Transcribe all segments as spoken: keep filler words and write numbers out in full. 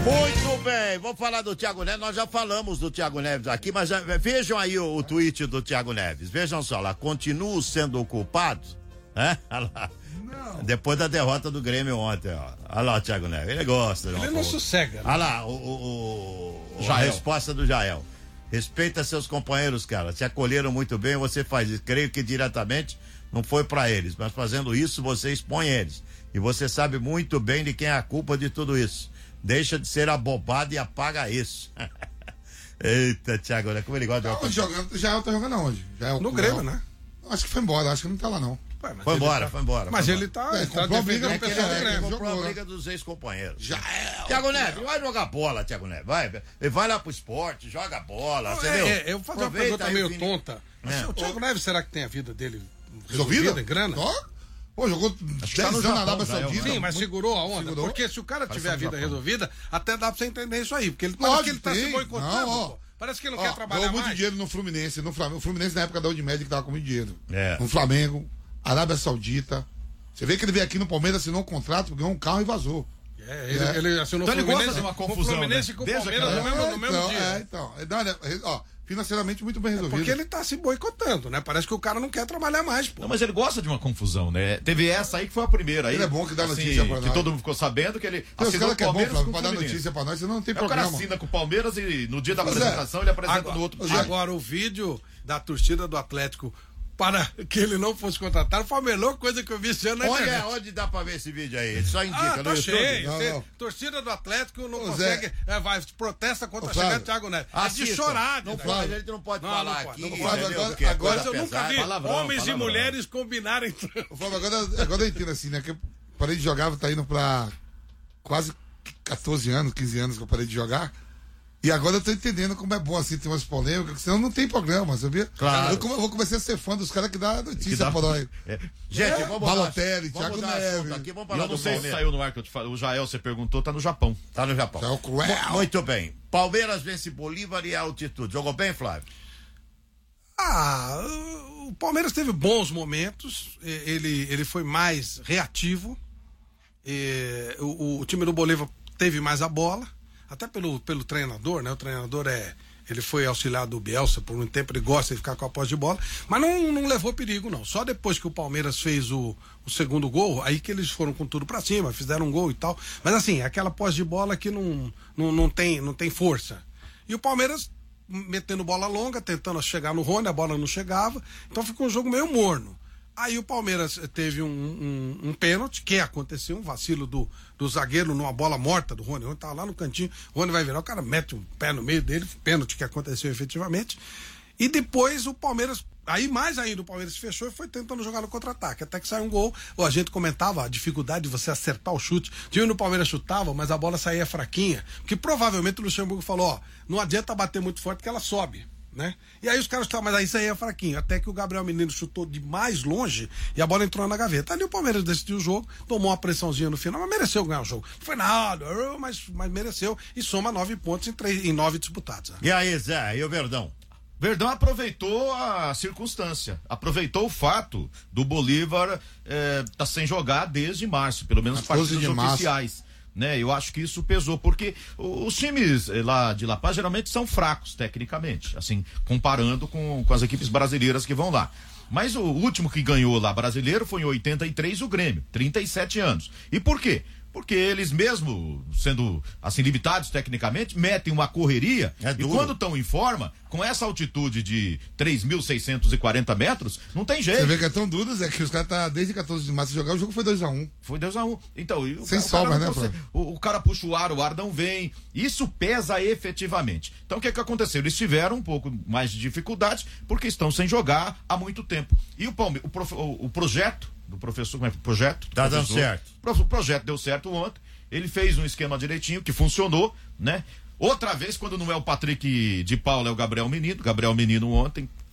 Muito bem, vamos falar do Thiago Neves. Nós já falamos do Thiago Neves aqui, mas já, vejam aí o, o tweet do Thiago Neves. Vejam só lá, continuo sendo o culpado, né? Olha lá. Não. Depois da derrota do Grêmio ontem, ó. Olha lá o Thiago Neves, ele gosta. Ele não sossega. Né? Olha lá, o, o, o a resposta do Jael. Respeita seus companheiros, cara. Se acolheram muito bem, você faz isso. Creio que diretamente não foi pra eles, mas fazendo isso você expõe eles. E você sabe muito bem de quem é a culpa de tudo isso. Deixa de ser abobado e apaga isso. Eita, Thiago, olha como ele gosta de uma jogando, já tá jogando aonde? Já é o no Grêmio, né? Acho que foi embora, acho que não tá lá não. Ué, foi embora, tá... foi embora. Mas foi ele embora. tá. É, ele comprou tá a briga, é, pessoal ele do Grêmio, comprou jogou, a briga dos ex-companheiros. Já é. Thiago Neves, vai jogar bola, Thiago Neves. Vai, vai lá pro esporte, joga bola, não, entendeu? É, é, eu vou fazer Aproveita uma pergunta meio fim... tonta. É. O Thiago Neves, será que tem a vida dele resolvida? resolvida em grana? Oh. Pô, jogou dez anos na Arábia Saudita. Sim, mas segurou a onda. Segurou? Porque se o cara tiver a vida resolvida, até dá pra você entender isso aí. Porque ele parece que ele tá se boicotando. Não, ó, parece que ele não ó, quer trabalhar mais. Deu muito dinheiro no Fluminense. No Flamengo. O Fluminense na época da Udmed que tava com muito dinheiro. É. No Flamengo, Arábia Saudita. Você vê que ele veio aqui no Palmeiras, assinou um contrato, ganhou um carro e vazou. É, ele, é. ele assinou então o Fluminense, ele gosta de uma confusão, com o Fluminense né? e com o Desde Palmeiras no mesmo, no mesmo então, dia. É, então. Ó, financeiramente muito bem resolvido. É porque ele tá se boicotando, né? Parece que o cara não quer trabalhar mais, pô. Não, mas ele gosta de uma confusão, né? Teve essa aí que foi a primeira. Aí, ele é bom que dá assim, notícia pra nós. Que todo mundo ficou sabendo que ele tem assinou o Palmeiras que é bom, com pra, o pra dar notícia pra nós, senão não tem é, programa. O cara assina com o Palmeiras e no dia da pois apresentação é. ele apresenta agora, no outro dia. Agora o vídeo da torcida do Atlético para que ele não fosse contratado foi a melhor coisa que eu vi esse ano na Olha, internet. onde dá pra ver esse vídeo aí? Ele só indica ah, no tá YouTube. cheio. Não, Cê, não. Torcida do Atlético não Ô, consegue, Zé, é, vai, protesta contra ô, a chegada Flávio, do Thiago Neves. Assista. É de chorar. Não de pode, a gente não pode Não, falar não pode, aqui. não pode. entendeu? Agora- Porque é agora coisa eu nunca pesada. vi palavrão, homens palavrão. e mulheres combinarem. Agora, agora eu entendo assim, né? Que eu parei de jogar, tá indo pra quase catorze anos, quinze anos que eu parei de jogar. E agora eu tô entendendo como é bom assim ter umas polêmicas, senão não tem programa, sabia? Claro. Eu, eu vou começar a ser fã dos caras que dá notícia Que dá- pra nós. É. Gente, vamos lá. Balotelli, Vamos Thiago mudar Neves. assunto aqui, vamos E falar eu não do sei se Palmeiras. saiu no ar que eu te falei. O Jael, você perguntou, tá no Japão. Tá no Japão. Já é o cruel. Mu- Muito bem. Palmeiras vence Bolívar e altitude. Jogou bem, Flávio? Ah, o Palmeiras teve bons momentos, ele, ele foi mais reativo, e, o, o time do Bolívar teve mais a bola, até pelo, pelo treinador, né? O treinador é, ele foi auxiliar do Bielsa por um tempo, ele gosta de ficar com a posse de bola, mas não, não levou perigo não, só depois que o Palmeiras fez o, o segundo gol, aí que eles foram com tudo pra cima, fizeram um gol e tal, mas assim, aquela posse de bola que não, não, não, tem, não tem força, e o Palmeiras metendo bola longa, tentando chegar no Rony, a bola não chegava, então ficou um jogo meio morno. Aí o Palmeiras teve um, um, um pênalti, que aconteceu, um vacilo do, do zagueiro numa bola morta do Rony. O Rony tava lá no cantinho, o Rony vai virar, o cara mete um pé no meio dele, pênalti que aconteceu efetivamente. E depois o Palmeiras, aí mais ainda o Palmeiras fechou e foi tentando jogar no contra-ataque, até que saiu um gol. A gente comentava a dificuldade de você acertar o chute. O time do Palmeiras chutava, mas a bola saía fraquinha, porque provavelmente o Luxemburgo falou, ó, não adianta bater muito forte que ela sobe. Né? E aí os caras estavam, mas aí isso aí é fraquinho. Até que o Gabriel Menino chutou de mais longe e a bola entrou na gaveta. Ali o Palmeiras decidiu o jogo, tomou uma pressãozinha no final, mas mereceu ganhar o jogo. Não foi nada, mas, mas mereceu e soma nove pontos em, três, em nove disputados. Né? E aí, Zé, e o Verdão? Verdão aproveitou a circunstância, aproveitou o fato do Bolívar eh, tá sem jogar desde março, pelo menos partidas oficiais. Né, eu acho que isso pesou, porque os times lá de La Paz geralmente são fracos tecnicamente, assim, comparando com, com as equipes brasileiras que vão lá. Mas o último que ganhou lá brasileiro foi em oitenta e três o Grêmio, trinta e sete anos. E por quê? Porque eles mesmo, sendo assim limitados tecnicamente, metem uma correria é e quando estão em forma, com essa altitude de três mil seiscentos e quarenta metros, não tem jeito. Você vê que é tão duro, Zé, que os caras tá desde quatorze de março jogar, o jogo foi dois a um. Foi dois a um. Então, e o sem cara, sobra, o né, você, o, o cara puxa o ar, o ar não vem. Isso pesa efetivamente. Então, o que que aconteceu? Eles tiveram um pouco mais de dificuldade porque estão sem jogar há muito tempo. E o, Palme, o, prof, o, o projeto do professor, como é que é? O projeto? Tá dando certo. O projeto deu certo ontem. Ele fez um esquema direitinho que funcionou, né? Outra vez, quando não é o Patrick de Paula, é o Gabriel Menino. Gabriel Menino ontem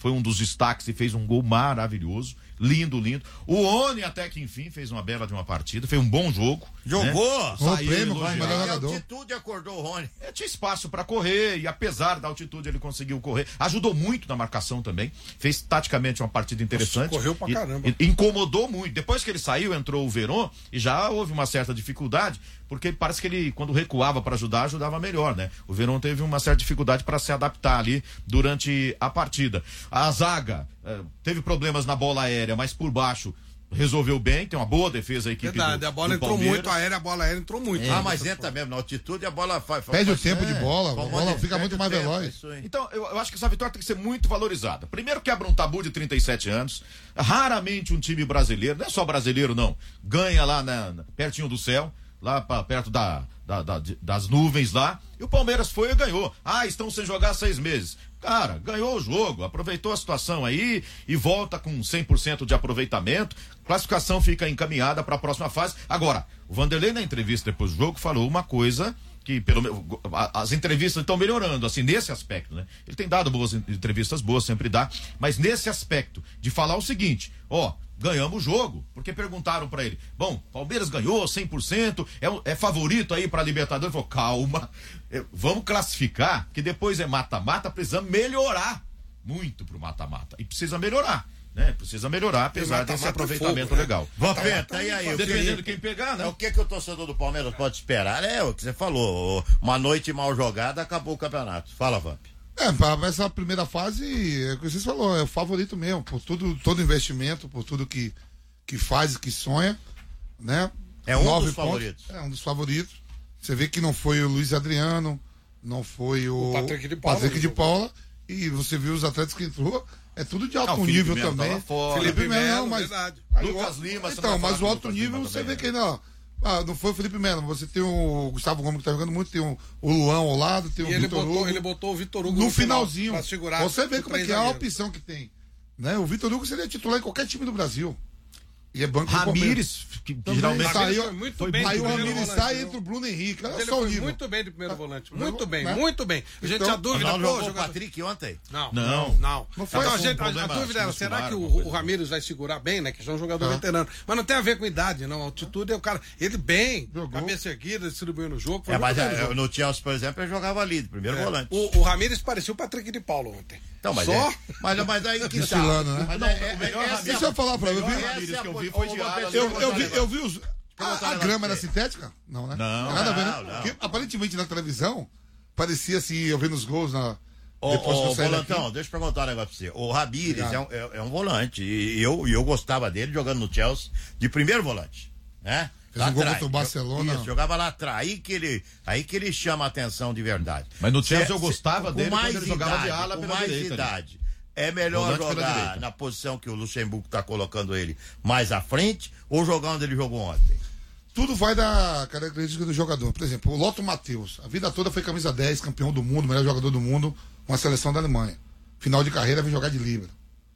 foi um dos destaques e fez um gol maravilhoso. Lindo, lindo. O Oni até que enfim fez uma bela de uma partida, fez um bom jogo. Jogou! Né? Saiu prêmio, vai, melhor A jogador. altitude acordou o Rony. É, tinha espaço para correr e apesar da altitude ele conseguiu correr. Ajudou muito na marcação também. Fez taticamente uma partida interessante. Nossa, correu pra e, caramba. E, incomodou muito. Depois que ele saiu, entrou o Verón e já houve uma certa dificuldade, porque parece que ele, quando recuava para ajudar, ajudava melhor, né? O Verón teve uma certa dificuldade para se adaptar ali durante a partida. A zaga eh, teve problemas na bola aérea, mas por baixo resolveu bem, tem uma boa defesa a equipe. Verdade, do, a bola do entrou Palmeiras. muito aérea, a bola aérea entrou muito. É. Ah, mas entra mesmo, na altitude a bola faz. Perde o faz- tempo de é, bola, a faz bola uma- fica perde muito o mais tempo, veloz. isso aí. Então, eu, eu acho que essa vitória tem que ser muito valorizada. Primeiro, quebra um tabu de trinta e sete anos. Raramente um time brasileiro, não é só brasileiro, não, ganha lá na, na- pertinho do céu, lá pra, perto da, da- da- de- das nuvens lá. E o Palmeiras foi e ganhou. Ah, estão sem jogar seis meses. Cara, ganhou o jogo, aproveitou a situação aí e volta com cem por cento de aproveitamento. Classificação fica encaminhada para a próxima fase. Agora, o Vanderlei, na entrevista depois do jogo, falou uma coisa que pelo menos as entrevistas estão melhorando, assim, nesse aspecto, né? Ele tem dado boas entrevistas, boas, sempre dá, mas nesse aspecto de falar o seguinte, ó, ganhamos o jogo, porque perguntaram pra ele, bom, Palmeiras ganhou cem por cento, é, é favorito aí pra Libertadores, ele falou, calma, é, vamos classificar, que depois é mata-mata, precisamos melhorar muito pro mata-mata, e precisa melhorar, né? Precisa melhorar, apesar mata-mata desse é aproveitamento fogo, né? legal. Vampeta, e aí? o que- Dependendo de quem pegar, né? É o que, que o torcedor do Palmeiras pode esperar? É o que você falou. Uma noite mal jogada, acabou o campeonato. Fala, Vamp. É, para essa primeira fase, é o que você falou, é o favorito mesmo, por tudo, todo investimento, por tudo que, que faz e que sonha, né? É um Nove dos pontos, favoritos. É um dos favoritos. Você vê que não foi o Luiz Adriano, não foi o, O Patrick de Paula, Patrick de né? Paula, e você viu os atletas que entrou, é tudo de alto Ah, o Felipe nível Melo também. tava fora. Felipe Melo, Melo, não, mas verdade. aí Lucas o- Lima, você então, não vai mas falar o do alto Lucas nível Lima você também, vê né? que não. Ah, não foi o Felipe Melo, você tem o Gustavo Gomes que tá jogando muito, tem o, o Luan ao lado, tem E o ele Vitor botou, Hugo. ele botou o Vitor Hugo No finalzinho. pra segurar. Você vê os como é três que é a zagueiros. opção que tem. Né? O Vitor Hugo seria titular em qualquer time do Brasil. E é banco do Palmeiras. Ramires, que Também geralmente saiu- Ramires foi muito bem Aí de o primeiro Ramires volante, sai viu? entre o Bruno Henrique. Olha Ele só o foi nível. muito bem de primeiro volante. Não, Muito bem, né? muito bem. A gente Então, tinha dúvida, Não pô, jogou o jogador- Patrick ontem? Não, Não. não, não. Não foi. Então, a, Tava com gente, a- a problema dúvida era, muscular, será que alguma o, coisa o Ramires vai segurar bem, né? Que já é um jogador Tá. veterano. Mas não tem a ver com idade, não. A altitude é o cara. Ele bem, Jogou. cabeça erguida, distribuindo o jogo. Foi É, muito mas bem no é, jogo. no Chelsea, por exemplo, ele jogava ali, de primeiro É. volante. O, o Ramires parecia o Patrick de Paulo ontem. Então, mas Só? é, mas, mas aí que tá. Desfilando, né? Mas Não, é- o melhor é- essa- Ramires- Deixa eu falar pra eu melhor vi, Ramires essa que eu é vi a- foi ô, de ô, ala. Roberto, eu, eu vi, negócio. eu vi os. A, botar a um grama negócio era aí. sintética? Não, né? Não. Tem nada a ver, né? Não, não. Porque, aparentemente na televisão, parecia assim, eu vendo os gols na. Ô, depois que ô, eu saí daqui. Volantão, deixa eu perguntar um negócio pra você. O Ramires é Obrigado. um, é, é um volante. E eu, e eu gostava dele jogando no Chelsea de primeiro volante. Né? Fez Lá um gol atrás. contra o Barcelona. Isso, jogava lá atrás. Aí que, ele, aí que ele chama a atenção de verdade. Mas no Chelsea Cê- eu gostava com dele quando mais ele jogava de idade, ala com pela mais direita, né? idade. É melhor Volante pela jogar direita. na posição que o Luxemburgo está colocando ele mais à frente ou jogar onde ele jogou ontem? Tudo vai da característica do jogador. Por exemplo, o Loto Matheus, a vida toda foi camisa dez, campeão do mundo, melhor jogador do mundo, com a seleção da Alemanha. Final de carreira, vem jogar de líbero.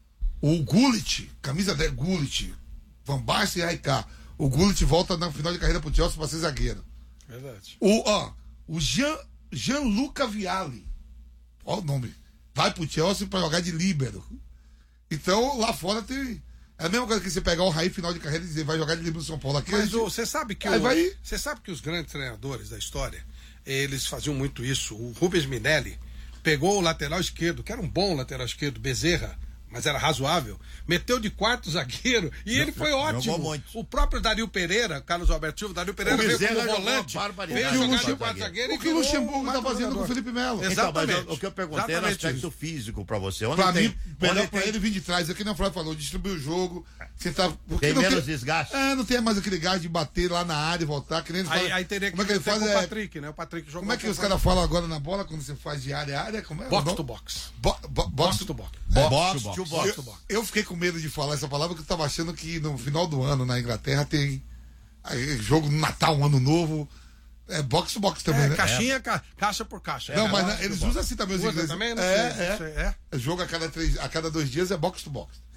O Gullit, camisa dez, Gullit, Van Basten e Raikkonen. O Gullit volta na final de carreira pro Chelsea para ser zagueiro. Verdade. O, ó, o Jean, Gianluca Vialli, ó o nome, vai pro Chelsea para jogar de líbero. Então, lá fora tem... É a mesma coisa que você pegar o Raí final de carreira e dizer vai jogar de líbero no São Paulo. Aqui a Mas gente- o- você sabe que Aí o- vai- você sabe que os grandes treinadores da história, eles faziam muito isso. O Rubens Minelli pegou o lateral esquerdo, que era um bom lateral esquerdo, Bezerra, mas era razoável, meteu de quarto zagueiro e ele foi ótimo. muito. O próprio Dario Pereira, Carlos Alberto Silva, Dario Pereira O veio Bezerra como jogou volante, barbaridade. veio E o jogar de Luxemburgo- quarto zagueiro O e que o virou Luxemburgo um tá fazendo com o jogador. Felipe Melo. Exato. Então, mas Exatamente. eu- o que eu perguntei era o Exatamente aspecto isso. físico pra você. Onde Pra tem, mim, melhor onde pra tem- ele vir de trás, aqui nem o Flávio falou, distribuir o jogo, sentar. Porque Tem não menos desgaste? É, não tem mais aquele gás de bater lá na área e voltar, que nem eles Aí, falam. aí teria que Como é que ele ter faz? com o É, Patrick, né? O Patrick jogou como é que com os o caras falam agora na bola quando você faz de área a área? Como é? Box Não? to box. Bo- bo- Box box to box. Box, Box to to box. Box to box. Eu fiquei com medo de falar essa palavra porque eu tava achando que no final do ano na Inglaterra tem aí, jogo no Natal, um ano novo. É box to box também, É, né? caixinha, ca- caixa por caixa. Não, É, mas box eles to box. usam assim também os Usa ingleses. também? Não é, sei, é. não sei, é. Jogo a cada, três, a cada dois dias é box to box.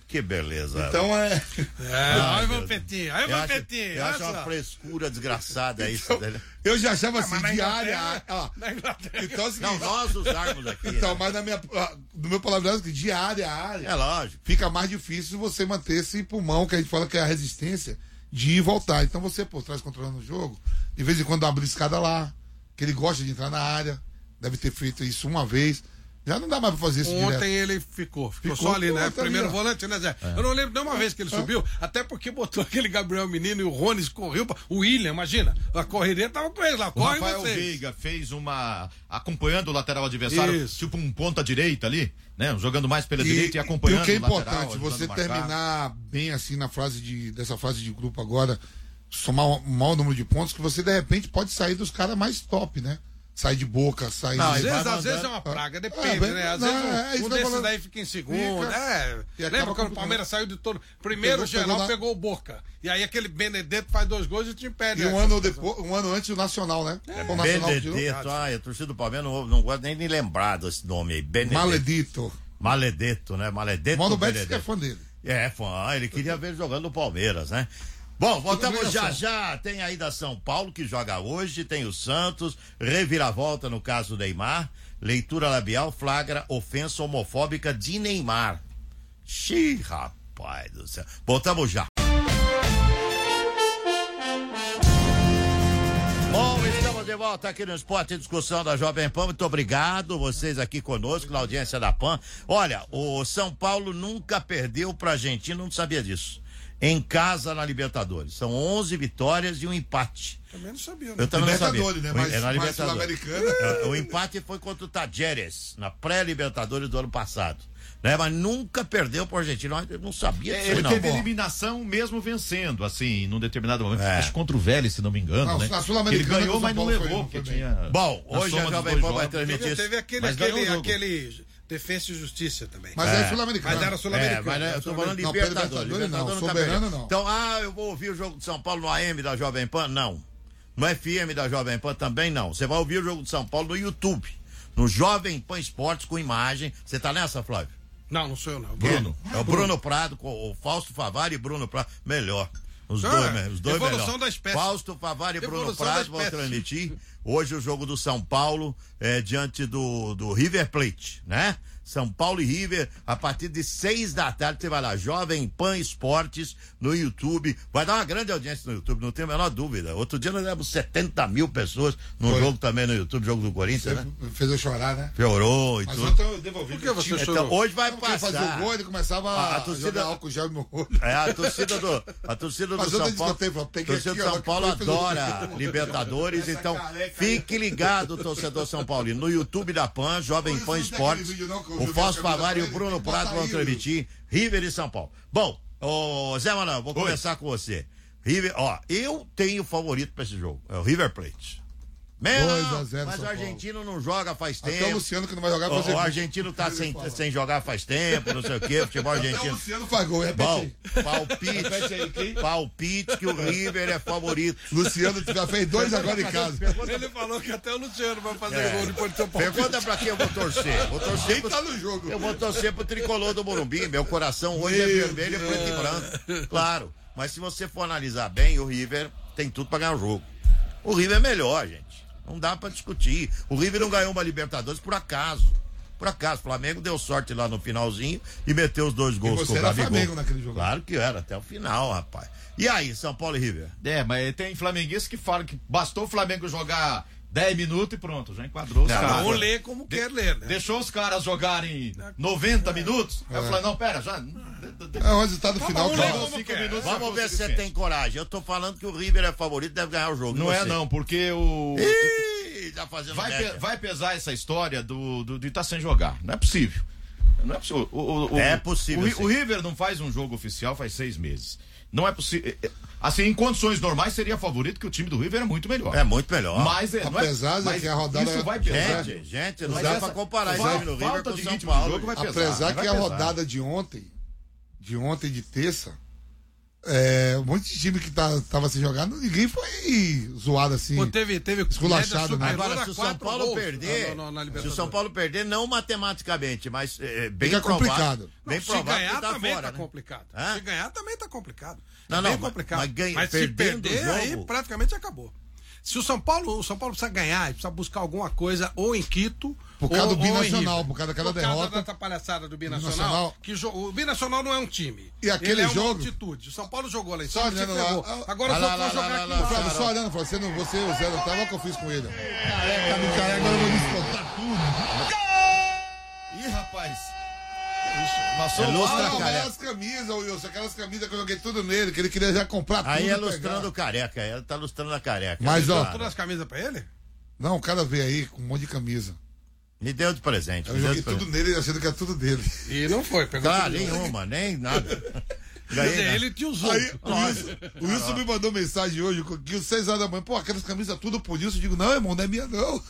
Que beleza. Então é. É, olha o Vampettinho, olha o Vampettinho. Eu acho uma frescura desgraçada isso. Então, eu já achava assim, mas diária. Ó, então, assim, não, nós usarmos aqui. Então, né? mas na minha, no meu palavreado, diária a área. É lógico. Fica mais difícil você manter esse pulmão, que a gente fala que é a resistência, de ir e voltar. Então você por trás controlando o jogo, de vez em quando dá uma beliscada lá, que ele gosta de entrar na área, deve ter feito isso uma vez. Já não dá mais pra fazer isso Ontem direto. ele ficou, ficou, ficou só ali, né? ali, Primeiro volante, né, Zé? É. Eu não lembro de uma vez que ele é. subiu, até porque botou aquele Gabriel Menino e o Rones correu, pra... o William, imagina, a correria tava com ele lá, corre o Rafael vocês. Veiga fez uma, acompanhando o lateral adversário, isso. tipo um ponta direita ali, né? Jogando mais pela e, direita e acompanhando o lateral. E o que é importante, você terminar bem assim na fase de, dessa fase de grupo agora, somar um maior número de pontos, que você de repente pode sair dos caras mais top, né? Sai de Boca, sai não, de... Às vezes, às vezes é uma praga, depende, é, né? Às não, vezes um, é, um desses falando... daí fica em segundo. Fica, é. Lembra quando o Palmeiras saiu de todo. Primeiro o geral pegou, pegou o Boca. E aí aquele Benedetto faz dois gols e te impede. E um ano depois, um ano antes o Nacional, né? É, o Nacional Benedetto, ai, a torcida do Palmeiras não, não gosta nem de lembrar desse nome aí. Benedetto. Maledito. Maledetto, né? Maledetto. Mano Betis que é fã dele. É, fã. Ele queria ver ele jogando no Palmeiras, né? Bom, voltamos já já, tem aí da São Paulo que joga hoje, tem o Santos, reviravolta no caso do Neymar, leitura labial flagra ofensa homofóbica de Neymar. Xiii, rapaz do céu. Voltamos já. Bom, estamos de volta aqui no Esporte e Discussão da Jovem Pan, muito obrigado vocês aqui conosco na audiência da Pan. Olha, o São Paulo nunca perdeu pra Argentina, não sabia disso. Em casa na Libertadores. São onze vitórias e um empate. Também não sabia, né? Eu também não sabia. Né? Mas, é na mas Libertadores. O empate foi contra o Tajeres, na pré-Libertadores do ano passado. Né? Mas nunca perdeu para o Argentina. Eu não sabia disso. É, ele não. teve eliminação mesmo vencendo, assim, num determinado momento. É. Acho que contra o Vélez, se não me engano. Não, né? Ele ganhou, mas não levou. Porque tinha Bom, hoje a Jovem Pan vai transmitir isso. Teve aquele, aquele, aquele Defesa e Justiça também. Mas é, é sul-americano. Mas era sul-americano. É, mas eu tô falando de não, Libertadores. Libertadores não, Libertadores soberano não. Então, ah, eu vou ouvir o jogo de São Paulo no A M da Jovem Pan? Não. No F M da Jovem Pan também não. Você vai ouvir o jogo de São Paulo no YouTube, no Jovem Pan Esportes com imagem. Você tá nessa, Flávio? Não, não sou eu não. Bruno. É o Bruno Prado, com o Fausto Favari e Bruno Prado. Melhor. Os não, dois, é. os dois Evolução melhor. da espécie. Fausto Favari e Bruno Evolução Prado vão transmitir hoje o jogo do São Paulo é, diante do, do River Plate, né? São Paulo e River, a partir de seis da tarde, você vai lá, Jovem Pan Esportes no YouTube. Vai dar uma grande audiência no YouTube, não tenho a menor dúvida. Outro dia nós demos setenta mil pessoas no Foi. jogo também no YouTube, jogo do Corinthians, você né? Fez eu chorar, né? Chorou e Mas tudo. Mas ontem eu devolvi. Por que você então, chorou? Hoje vai Porque passar. Fazer o gol, ele começava a, a torcida, jogar álcool gel no meu olho. É, a torcida do, a torcida do São Paulo. A torcida do São Paulo adora Libertadores, então fique ligado, torcedor São Paulino. No YouTube da Pan, Jovem Pan Esportes, o Fausto Favari e o Bruno Prado vão transmitir River e São Paulo. Bom, ô Zé Manuel, vou Oi. começar com você. River, ó, eu tenho favorito pra esse jogo, é o River Plate. Meu, mas o argentino não joga faz tempo. Até o Luciano que não vai jogar o, o argentino tá sem, sem jogar faz tempo, não sei o que, futebol argentino. Até o Luciano faz gol, repete Bom, aí. palpite, palpite que o River é favorito. Luciano já fez dois agora em casa. Pergunta... Ele falou que até o Luciano vai fazer é. gol depois do seu palpite. Pergunta pra quem eu vou torcer. Vou torcer quem pro... tá no jogo? Eu vou torcer pro tricolor do Morumbi. Meu coração hoje Meu é vermelho, Deus. preto e branco. Claro, mas se você for analisar bem, o River tem tudo pra ganhar o jogo. O River é melhor, gente. Não dá pra discutir. O River não ganhou uma Libertadores por acaso. Por acaso. O Flamengo deu sorte lá no finalzinho e meteu os dois gols. E você era Flamengo naquele jogo. Claro que era, até o final, rapaz. E aí, São Paulo e River? É, mas tem flamenguistas que falam que bastou o Flamengo jogar dez minutos e pronto, já enquadrou os não, caras. Ou lê como de, quer ler, né? Deixou os caras jogarem noventa minutos. É. Aí eu falei, não, pera, já. É o resultado tá final, cara. Minutos, Vamos ver se você tem coragem. Eu tô falando que o River é favorito, deve ganhar o jogo. Não é não, porque o... Ih, tá fazendo vai, pe vai pesar essa história do, do, de estar tá sem jogar. Não é possível. Não é possível. O, o, o, é possível. O, o River não faz um jogo oficial faz seis meses. Não é possível. Assim, em condições normais seria favorito, que o time do River é muito melhor. É muito melhor. Mas, é, apesar não é, mas que a rodada isso vai pesar. Gente, gente, não dá pra comparar esse time do River com o São de Paulo. Jogo vai pesar, apesar vai que pesar. a rodada de ontem, de ontem de terça, É, um monte de time que tá, tava sem jogar, ninguém foi zoado assim. Pô, teve, teve esculachado, né? Agora, se o São Paulo gols, perder, não, não, não, se o São Paulo perder, não matematicamente, mas é, bem Fica provável, complicado. Bem não, provável se ganhar que tá também fora, tá né? complicado. Hã? Se ganhar também tá complicado. Não, é não, bem mas, complicado. mas, ganha, mas se perder, jogo, aí praticamente acabou. Se o São Paulo, o São Paulo precisa ganhar, ele precisa buscar alguma coisa ou em Quito, por causa ou, do Binacional, por causa daquela por derrota. Por causa da palhaçada do Binacional, Binacional. que o Binacional não é um time. E aquele ele é jogo? uma altitude. O São Paulo jogou lá em cima, Só se olhando ferrou. lá. Agora lá, os outros lá, vão jogar lá, aqui lá, em lá, casa. Flávio, só olhando, você, não, você e o Zé não tava que eu fiz com ele. Careca, me careca, agora eu vou descontar tudo. Ih, rapaz. Passou é lustra, Ah, careca. aquelas camisas, Wilson, aquelas camisas que eu joguei tudo nele, que ele queria já comprar tudo. Aí é e pegar. lustrando o careca, ela tá lustrando a careca. Mas, ó, Todas as camisas pra ele? não, o cara veio aí com um monte de camisa. Me deu de presente. Eu me deu joguei de presente. tudo nele, achando que era tudo dele. E não foi, pegou Claro, tudo. nenhuma, nem nada. Quer Ganhei, dizer, né? ele te usou. Aí, o Wilson, o Wilson me mandou mensagem hoje, que às seis horas da manhã, pô, aquelas camisas tudo por Wilson. Eu digo, não, irmão, não é minha, não.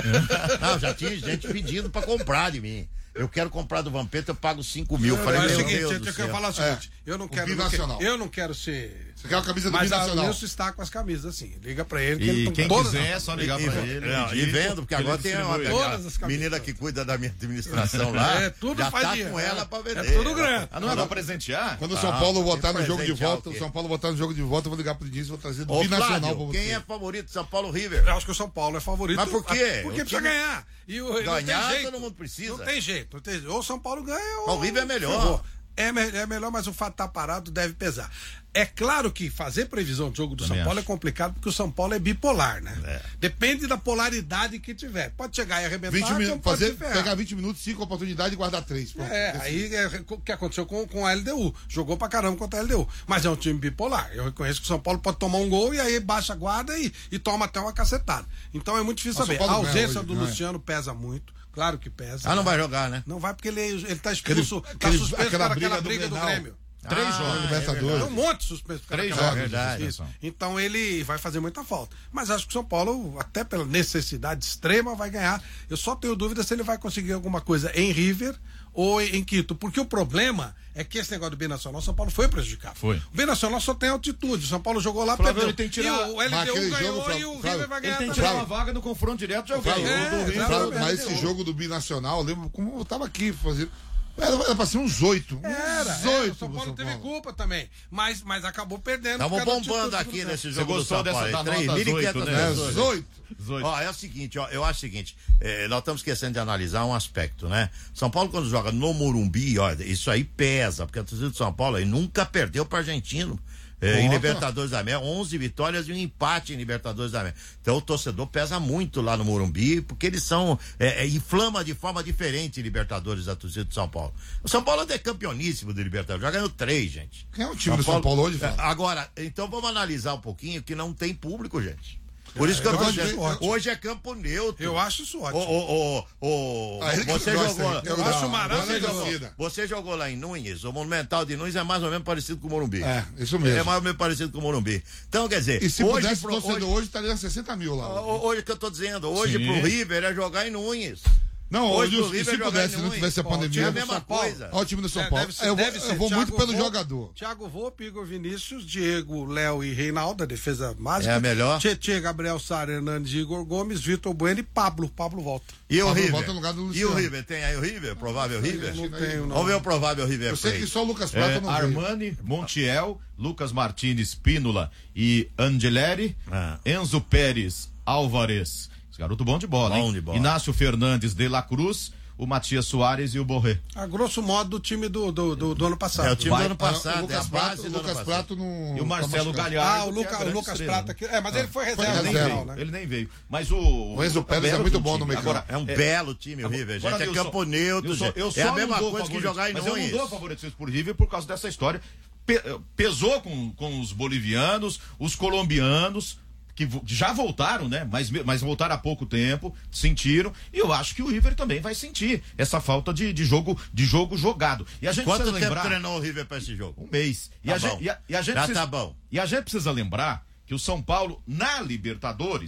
Não, já tinha gente pedindo pra comprar de mim. Eu quero comprar do Vampeta, eu pago cinco mil. Eu, Falei, é o meu seguinte, Deus eu, do eu céu. quero falar o seguinte, É, eu não o quero, binacional. eu não quero ser... Você quer uma camisa do Mas a Binacional? Wilson está com as camisas assim, liga pra ele. Que E ele tá quem com todas quiser, é as- só ligar E, pra e- ele. não, e pedir, vendo, porque ele agora tem uma distribui. Todas as camisas. menina que cuida da minha administração lá. É, tudo já faz tá dinheiro, com é. ela pra vender. É tudo grande. Ah, não é pra presentear? Quando o São Ah, Paulo tem voltar no jogo de presentear volta, o quê? o São Paulo voltar no jogo de volta, eu vou ligar pro Diniz e vou trazer do Ô, Binacional pra Flávio, você. quem é favorito? São Paulo River. Eu acho que o São Paulo é favorito. Mas por quê? Porque O precisa time- ganhar. E o, não Ganhar, tem jeito. todo mundo precisa. Não tem jeito. Não tem jeito. Ou o São Paulo ganha ou... O River é melhor. Ferrou. É, me- é melhor, mas o fato de estar parado deve pesar. É claro que fazer previsão de jogo do Também São Paulo acho. é complicado porque o São Paulo é bipolar, né? É. Depende da polaridade que tiver. Pode chegar e arrebentar, vinte então minutos, pode fazer, se ferrar. pegar vinte minutos, cinco oportunidades e guardar três. Pronto. É, aí é o que aconteceu com, com a L D U. Jogou pra caramba contra a L D U. Mas é um time bipolar. Eu reconheço que o São Paulo pode tomar um gol e aí baixa a guarda e, e toma até uma cacetada. Então é muito difícil Mas o saber. São A Paulo ganha ausência hoje, do não é? Luciano pesa muito. Claro que pesa. Ah, não vai jogar, né? Não vai porque ele, ele tá expulso. Aquele- tá aquele- suspenso aquela por aquela briga briga do do Grenal. Grêmio. Três Ah, jogos. é Libertadores. Tem um monte de suspenso por Três aquela jogos, briga. verdade. Isso. Então ele vai fazer muita falta. Mas acho que o São Paulo, até pela necessidade extrema, vai ganhar. Eu só tenho dúvida se ele vai conseguir alguma coisa em River ou em Quito. Porque o problema é que esse negócio do Binacional, o São Paulo foi prejudicado. Foi. O Binacional só tem altitude. O São Paulo jogou lá, Flávio, perdeu. ele tem que tirar- E o Mas L D U aquele ganhou jogo, e o Flávio, River vai Ele ganhar tem que também. tirar uma vaga no confronto direto de alguém. Flávio, É, O do Rio, exatamente. Flávio, o do mas Rio. esse jogo do Binacional, eu lembro como eu tava aqui fazendo. Era, era pra ser uns oito. Era, uns é, oito. o São do Paulo teve culpa também. Mas, mas acabou perdendo. Estamos por causa da bombando altitude aqui do nesse Você jogo do gostou São Paulo. dessa da três nota mil e quinhentas oito, né? É, pessoas. uns oito. dezoito. Ó, é o seguinte, ó, eu acho o seguinte, eh, nós estamos esquecendo de analisar um aspecto, né? São Paulo, quando joga no Morumbi, ó, isso aí pesa, porque a torcida do São Paulo aí nunca perdeu para argentino. eh, em Conta. Libertadores da América, onze vitórias e um empate em Libertadores da América. Então o torcedor pesa muito lá no Morumbi, porque eles são, eh, eh, inflama de forma diferente em Libertadores a torcida do São Paulo. O São Paulo é campeoníssimo de Libertadores, já ganhou três, gente. Quem é o time do São Paulo hoje, Flávio? Agora, então vamos analisar um pouquinho que não tem público, gente. Por isso que eu, eu tô acho dizendo, isso ótimo. hoje é campo neutro. Eu acho isso Ô, ótimo. ô, ô, ô, Ah, ele que você gosta, jogou. hein? Eu Não, acho não, maravilhoso. não é torcida. Você jogou lá em Nunes, o Monumental de Nunes é mais ou menos parecido com o Morumbi. É, isso mesmo. É mais ou menos parecido com o Morumbi. Então, quer dizer, E se hoje, pudesse, pro, o torcedor hoje, hoje estaria sessenta mil lá. ho- hoje que eu tô dizendo, hoje Sim. pro River é jogar em Nunes. Não, hoje hoje, pro e River se jogar pudesse, em se não Nunes, tivesse a pô, pandemia. é a mesma São Paulo. coisa. Olha o time do São É, Paulo. deve ser- eu vou, deve ser eu vou muito Thiago pelo Vô, jogador. Thiago Volpe, Igor Vinícius, Diego, Léo e Reinaldo, a defesa mágica. É a melhor. Tietê, Gabriel Sara, Hernandes, Igor Gomes, Vitor Bueno e Pablo. Pablo volta. E o Pablo River? volta no lugar do E o Luciano. River? Tem aí o River? Provável River? Não tenho, não. Vamos ver o provável River Eu sei Plate. que só o Lucas Prata É, não veio. Armani, Montiel, Lucas Martins, Pínola e Angeleri, Ah. Enzo Pérez, Álvares, esse garoto bom de bola, Bom hein? de bola. Inácio Fernandes, De La Cruz, o Matias Soares e o Borré. A grosso modo do time do, do, do, do ano passado. É o time Vai- do ano passado, o é a Lucas base Prato, do o ano Lucas passado. Prato não. E o Marcelo tá machucado. Galhardo. Ah, o, que é a Luca, o grande Lucas estrela, Prata. né? Que, é, mas ele foi reserva Foi no reserva. final, né? Ele nem veio. Mas o. O Enzo Pérez é belo muito do bom time. no meio Agora, campo. É um belo time o Agora, River, gente. agora, É Nilson, campo neutro, Nilson, gente. eu só É a não mesma dou coisa que favoritismo, jogar em Mas eu não Nunes. dou favoritismo por River por causa dessa história. Pe- pesou com, com os bolivianos, os colombianos, que vo- já voltaram, né? Mas, mas voltaram há pouco tempo, sentiram. E eu acho que o River também vai sentir essa falta de, de, jogo, de jogo jogado. E a gente Quanto precisa tempo lembrar. treinou o River pra esse jogo? Um mês. E, Tá a bom. gente, e, a, e a gente Já precisa, tá bom. E a gente precisa lembrar que o São Paulo, na Libertadores,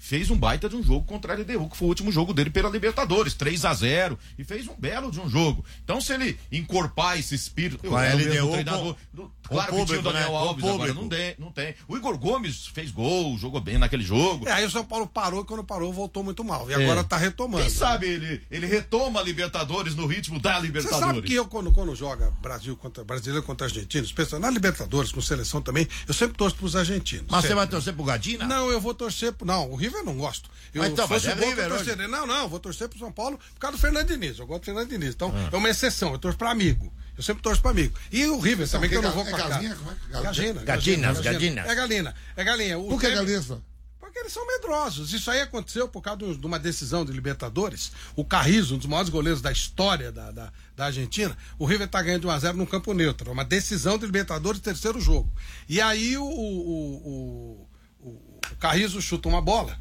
fez um baita de um jogo contra a L D U, que foi o último jogo dele pela Libertadores, três a zero, e fez um belo de um jogo. Então, se ele encorpar esse espírito, com a L D U, treinador, com, claro com que tinha o Daniel né? Alves, agora não tem, não tem. O Igor Gomes fez gol, jogou bem naquele jogo. É, aí o São Paulo parou e quando parou voltou muito mal. E agora é. tá retomando. Quem sabe ele, ele retoma a Libertadores no ritmo da Libertadores. Você sabe que eu, quando, quando joga Brasil contra brasileiro contra argentinos, pensando na Libertadores, com seleção também, eu sempre torço pros argentinos. Mas sempre. Você vai torcer pro Gadina? Não, eu vou torcer pro. Não, o River eu não gosto. Eu mas então, fosse mas é Boca, River, eu torceria. Não, não, eu vou torcer pro São Paulo por causa do Fernando Diniz. Eu gosto do Fernando Diniz. Então, ah. é uma exceção, eu torço pra amigo. Eu sempre torço pra amigo. E o River também, que eu não vou com a galinha? Como é que é? Gagina. Gadinas, gadinas. É galinha. É galinha. O por que Grêmio... galinha, Porque eles são medrosos. Isso aí aconteceu por causa de uma decisão de Libertadores. O Carrizo, um dos maiores goleiros da história da, da, da Argentina, o River tá ganhando de um a zero num campo neutro. Uma decisão de Libertadores, terceiro jogo. E aí o, o, o, o, o Carrizo chuta uma bola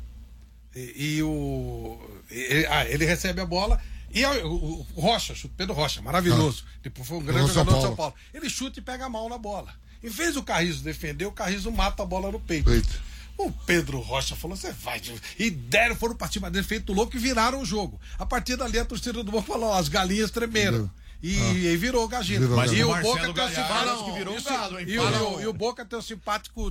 e, e o e, ah, ele recebe a bola e o, o, o Rocha, chuta Pedro Rocha, maravilhoso. Ah. Tipo, foi um grande jogador São de São Paulo. Ele chuta e pega a mão na bola. Em vez do Carrizo defender, o Carrizo mata a bola no peito. Eita. O Pedro Rocha falou, você vai. E deram, foram partir pra dentro, feito louco, e viraram o jogo. A partir dali, a torcida do Boca falou, ó, as galinhas tremeram. E, ah. e virou Gagina. Virou, mas e o, o Boca tem o simpático que virou um galo, hein? E, o, e o Boca tem o simpático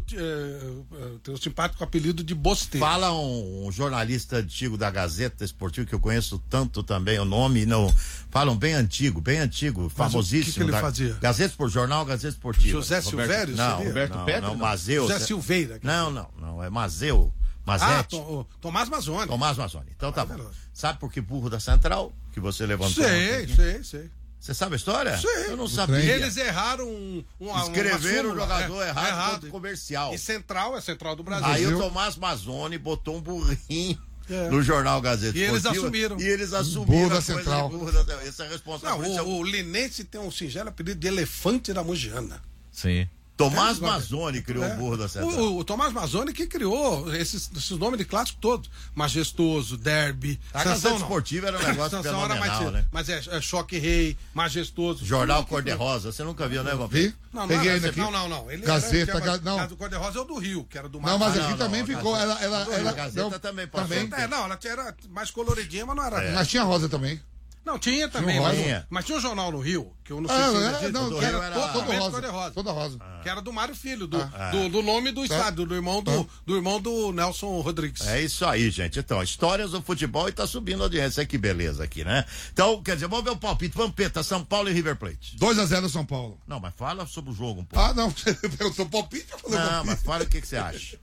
uh, tem o simpático apelido de Bosteiro. Fala um, um jornalista antigo da Gazeta Esportiva, que eu conheço tanto também, o nome, não. Fala um bem antigo, bem antigo, mas famosíssimo. O que, que ele da, fazia? Gazeta por Jornal, Gazeta Esportiva. José Silvério? Não, seria? Roberto não, Pedro? Não, Mazeu. José Silveira. Não, não, não, é Mazeu. Mazete. Ah, to, Tomás Mazzoni. Tomás Mazzoni. Então tá bom. Sabe por que burro da Central? Que você levantou? Sei, sei, sei. Você sabe a história? Sei. Eu não sabia. Eles erraram um, um Escreveram o jogador é, errado, errado contra comercial. E Central é Central do Brasil. Aí o Tomás Mazzoni botou um burrinho é. no jornal Gazeta E Esportiva, eles assumiram. E eles assumiram. Burro da Central. Burro da, essa é responsabilidade. Não, o, o Linense tem um singelo apelido de Elefante da Mogiana. Sim. Tomás é, Mazzoni criou é. o burro da Central. O, o Tomás Mazzoni que criou esses, esses nomes de clássico todos. Majestoso, Derby. A Gazeta Esportiva era um negócio fenomenal, mais, né? Mas é, é Choque Rei, Majestoso. Jornal Cor-de-Rosa, você nunca viu, né, Vampir? Não, não, Peguei não, aqui. não, não, não. Ele Gazeta, era, não. O Cor-de-Rosa é o do Rio, que era do Não, mas ah, aqui não, também não, ficou. Ela, ela, ela, a Gazeta não, também passou. Também. É, não, ela era mais coloridinha, mas não era. É. Mas tinha rosa também. Não, tinha também, tinha mas, tinha. mas tinha um jornal no Rio, que eu não sei ah, se é, existe, não, que era, era todo, todo rosa, cor-de-rosa. Toda rosa. Ah. Que era do Mário Filho, do, ah. do, do nome do estádio, do irmão do, ah. do irmão do Nelson Rodrigues. É isso aí, gente. Então, histórias do futebol e tá subindo a audiência. Que beleza aqui, né? Então, quer dizer, vamos ver o palpite. Vampeta, São Paulo e River Plate. dois a zero São Paulo. Não, mas fala sobre o jogo um pouco. Ah, não, eu sou palpite, eu falei Não, palpite. mas fala o que, que você acha.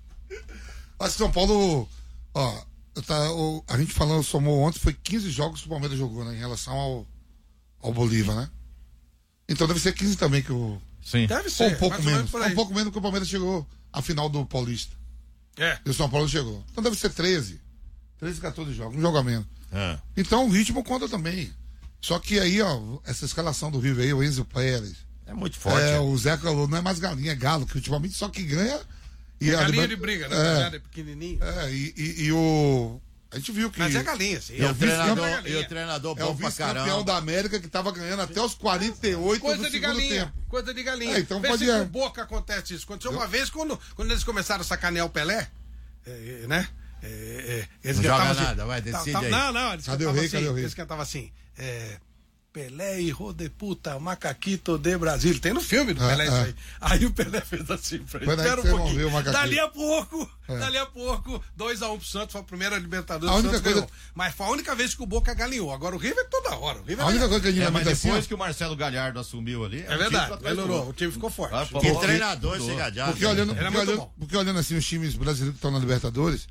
Acho que São Paulo, ó, tá, o, a gente falando, somou ontem, foi quinze jogos que o Palmeiras jogou, né, em relação ao ao Bolívar, né? Então deve ser quinze também que o... Sim. Deve ser. Ou um pouco menos. Um pouco menos que o Palmeiras chegou à final do Paulista. É. E o São Paulo chegou. Então deve ser treze. treze, quatorze jogos. Um jogo a menos. É. Então o ritmo conta também. Só que aí, ó, essa escalação do River aí, o Enzo Pérez. É muito forte. É, é. o Zé Calou, não é mais galinha, é galo, que ultimamente só que ganha... E é a galinha a... de briga, né? É, é pequenininho. É, e, e, e o... A gente viu que... Mas é galinha, sim. E o, treinador, é e o treinador é bom o pra caramba. vice-campeão da América que tava ganhando até os quarenta e oito coisa do de segundo galinha, tempo. Coisa de galinha. É, então Vê pode se é. com o Boca acontece isso. Aconteceu uma vez quando, quando eles começaram a sacanear o Pelé, é, né? É, é, eles não joga assim, nada, vai, decide tá, tá, aí. Não, não, eles Cadê o cantavam rei, assim, cadê o rei? eles cantavam assim, é, Pelé, hijo de puta, macaquito de Brasil. Tem no filme do ah, Pelé ah. isso aí. Aí o Pelé fez assim pra ele. Espera um pouquinho. Dali a pouco, é. dali a pouco, dois a um pro Santos, foi a primeira Libertadores. A o única Santos coisa... ganhou. Mas foi a única vez que o Boca galinhou. Agora o River toda hora. O River a única é... coisa que a gente é, mas depois depois assim, que o Marcelo Galhardo assumiu ali. É, é verdade, melhorou. O time ficou forte. Ah, que treinador esse Galhardo. Porque olhando, porque, olhando, porque olhando assim os times brasileiros que estão na Libertadores,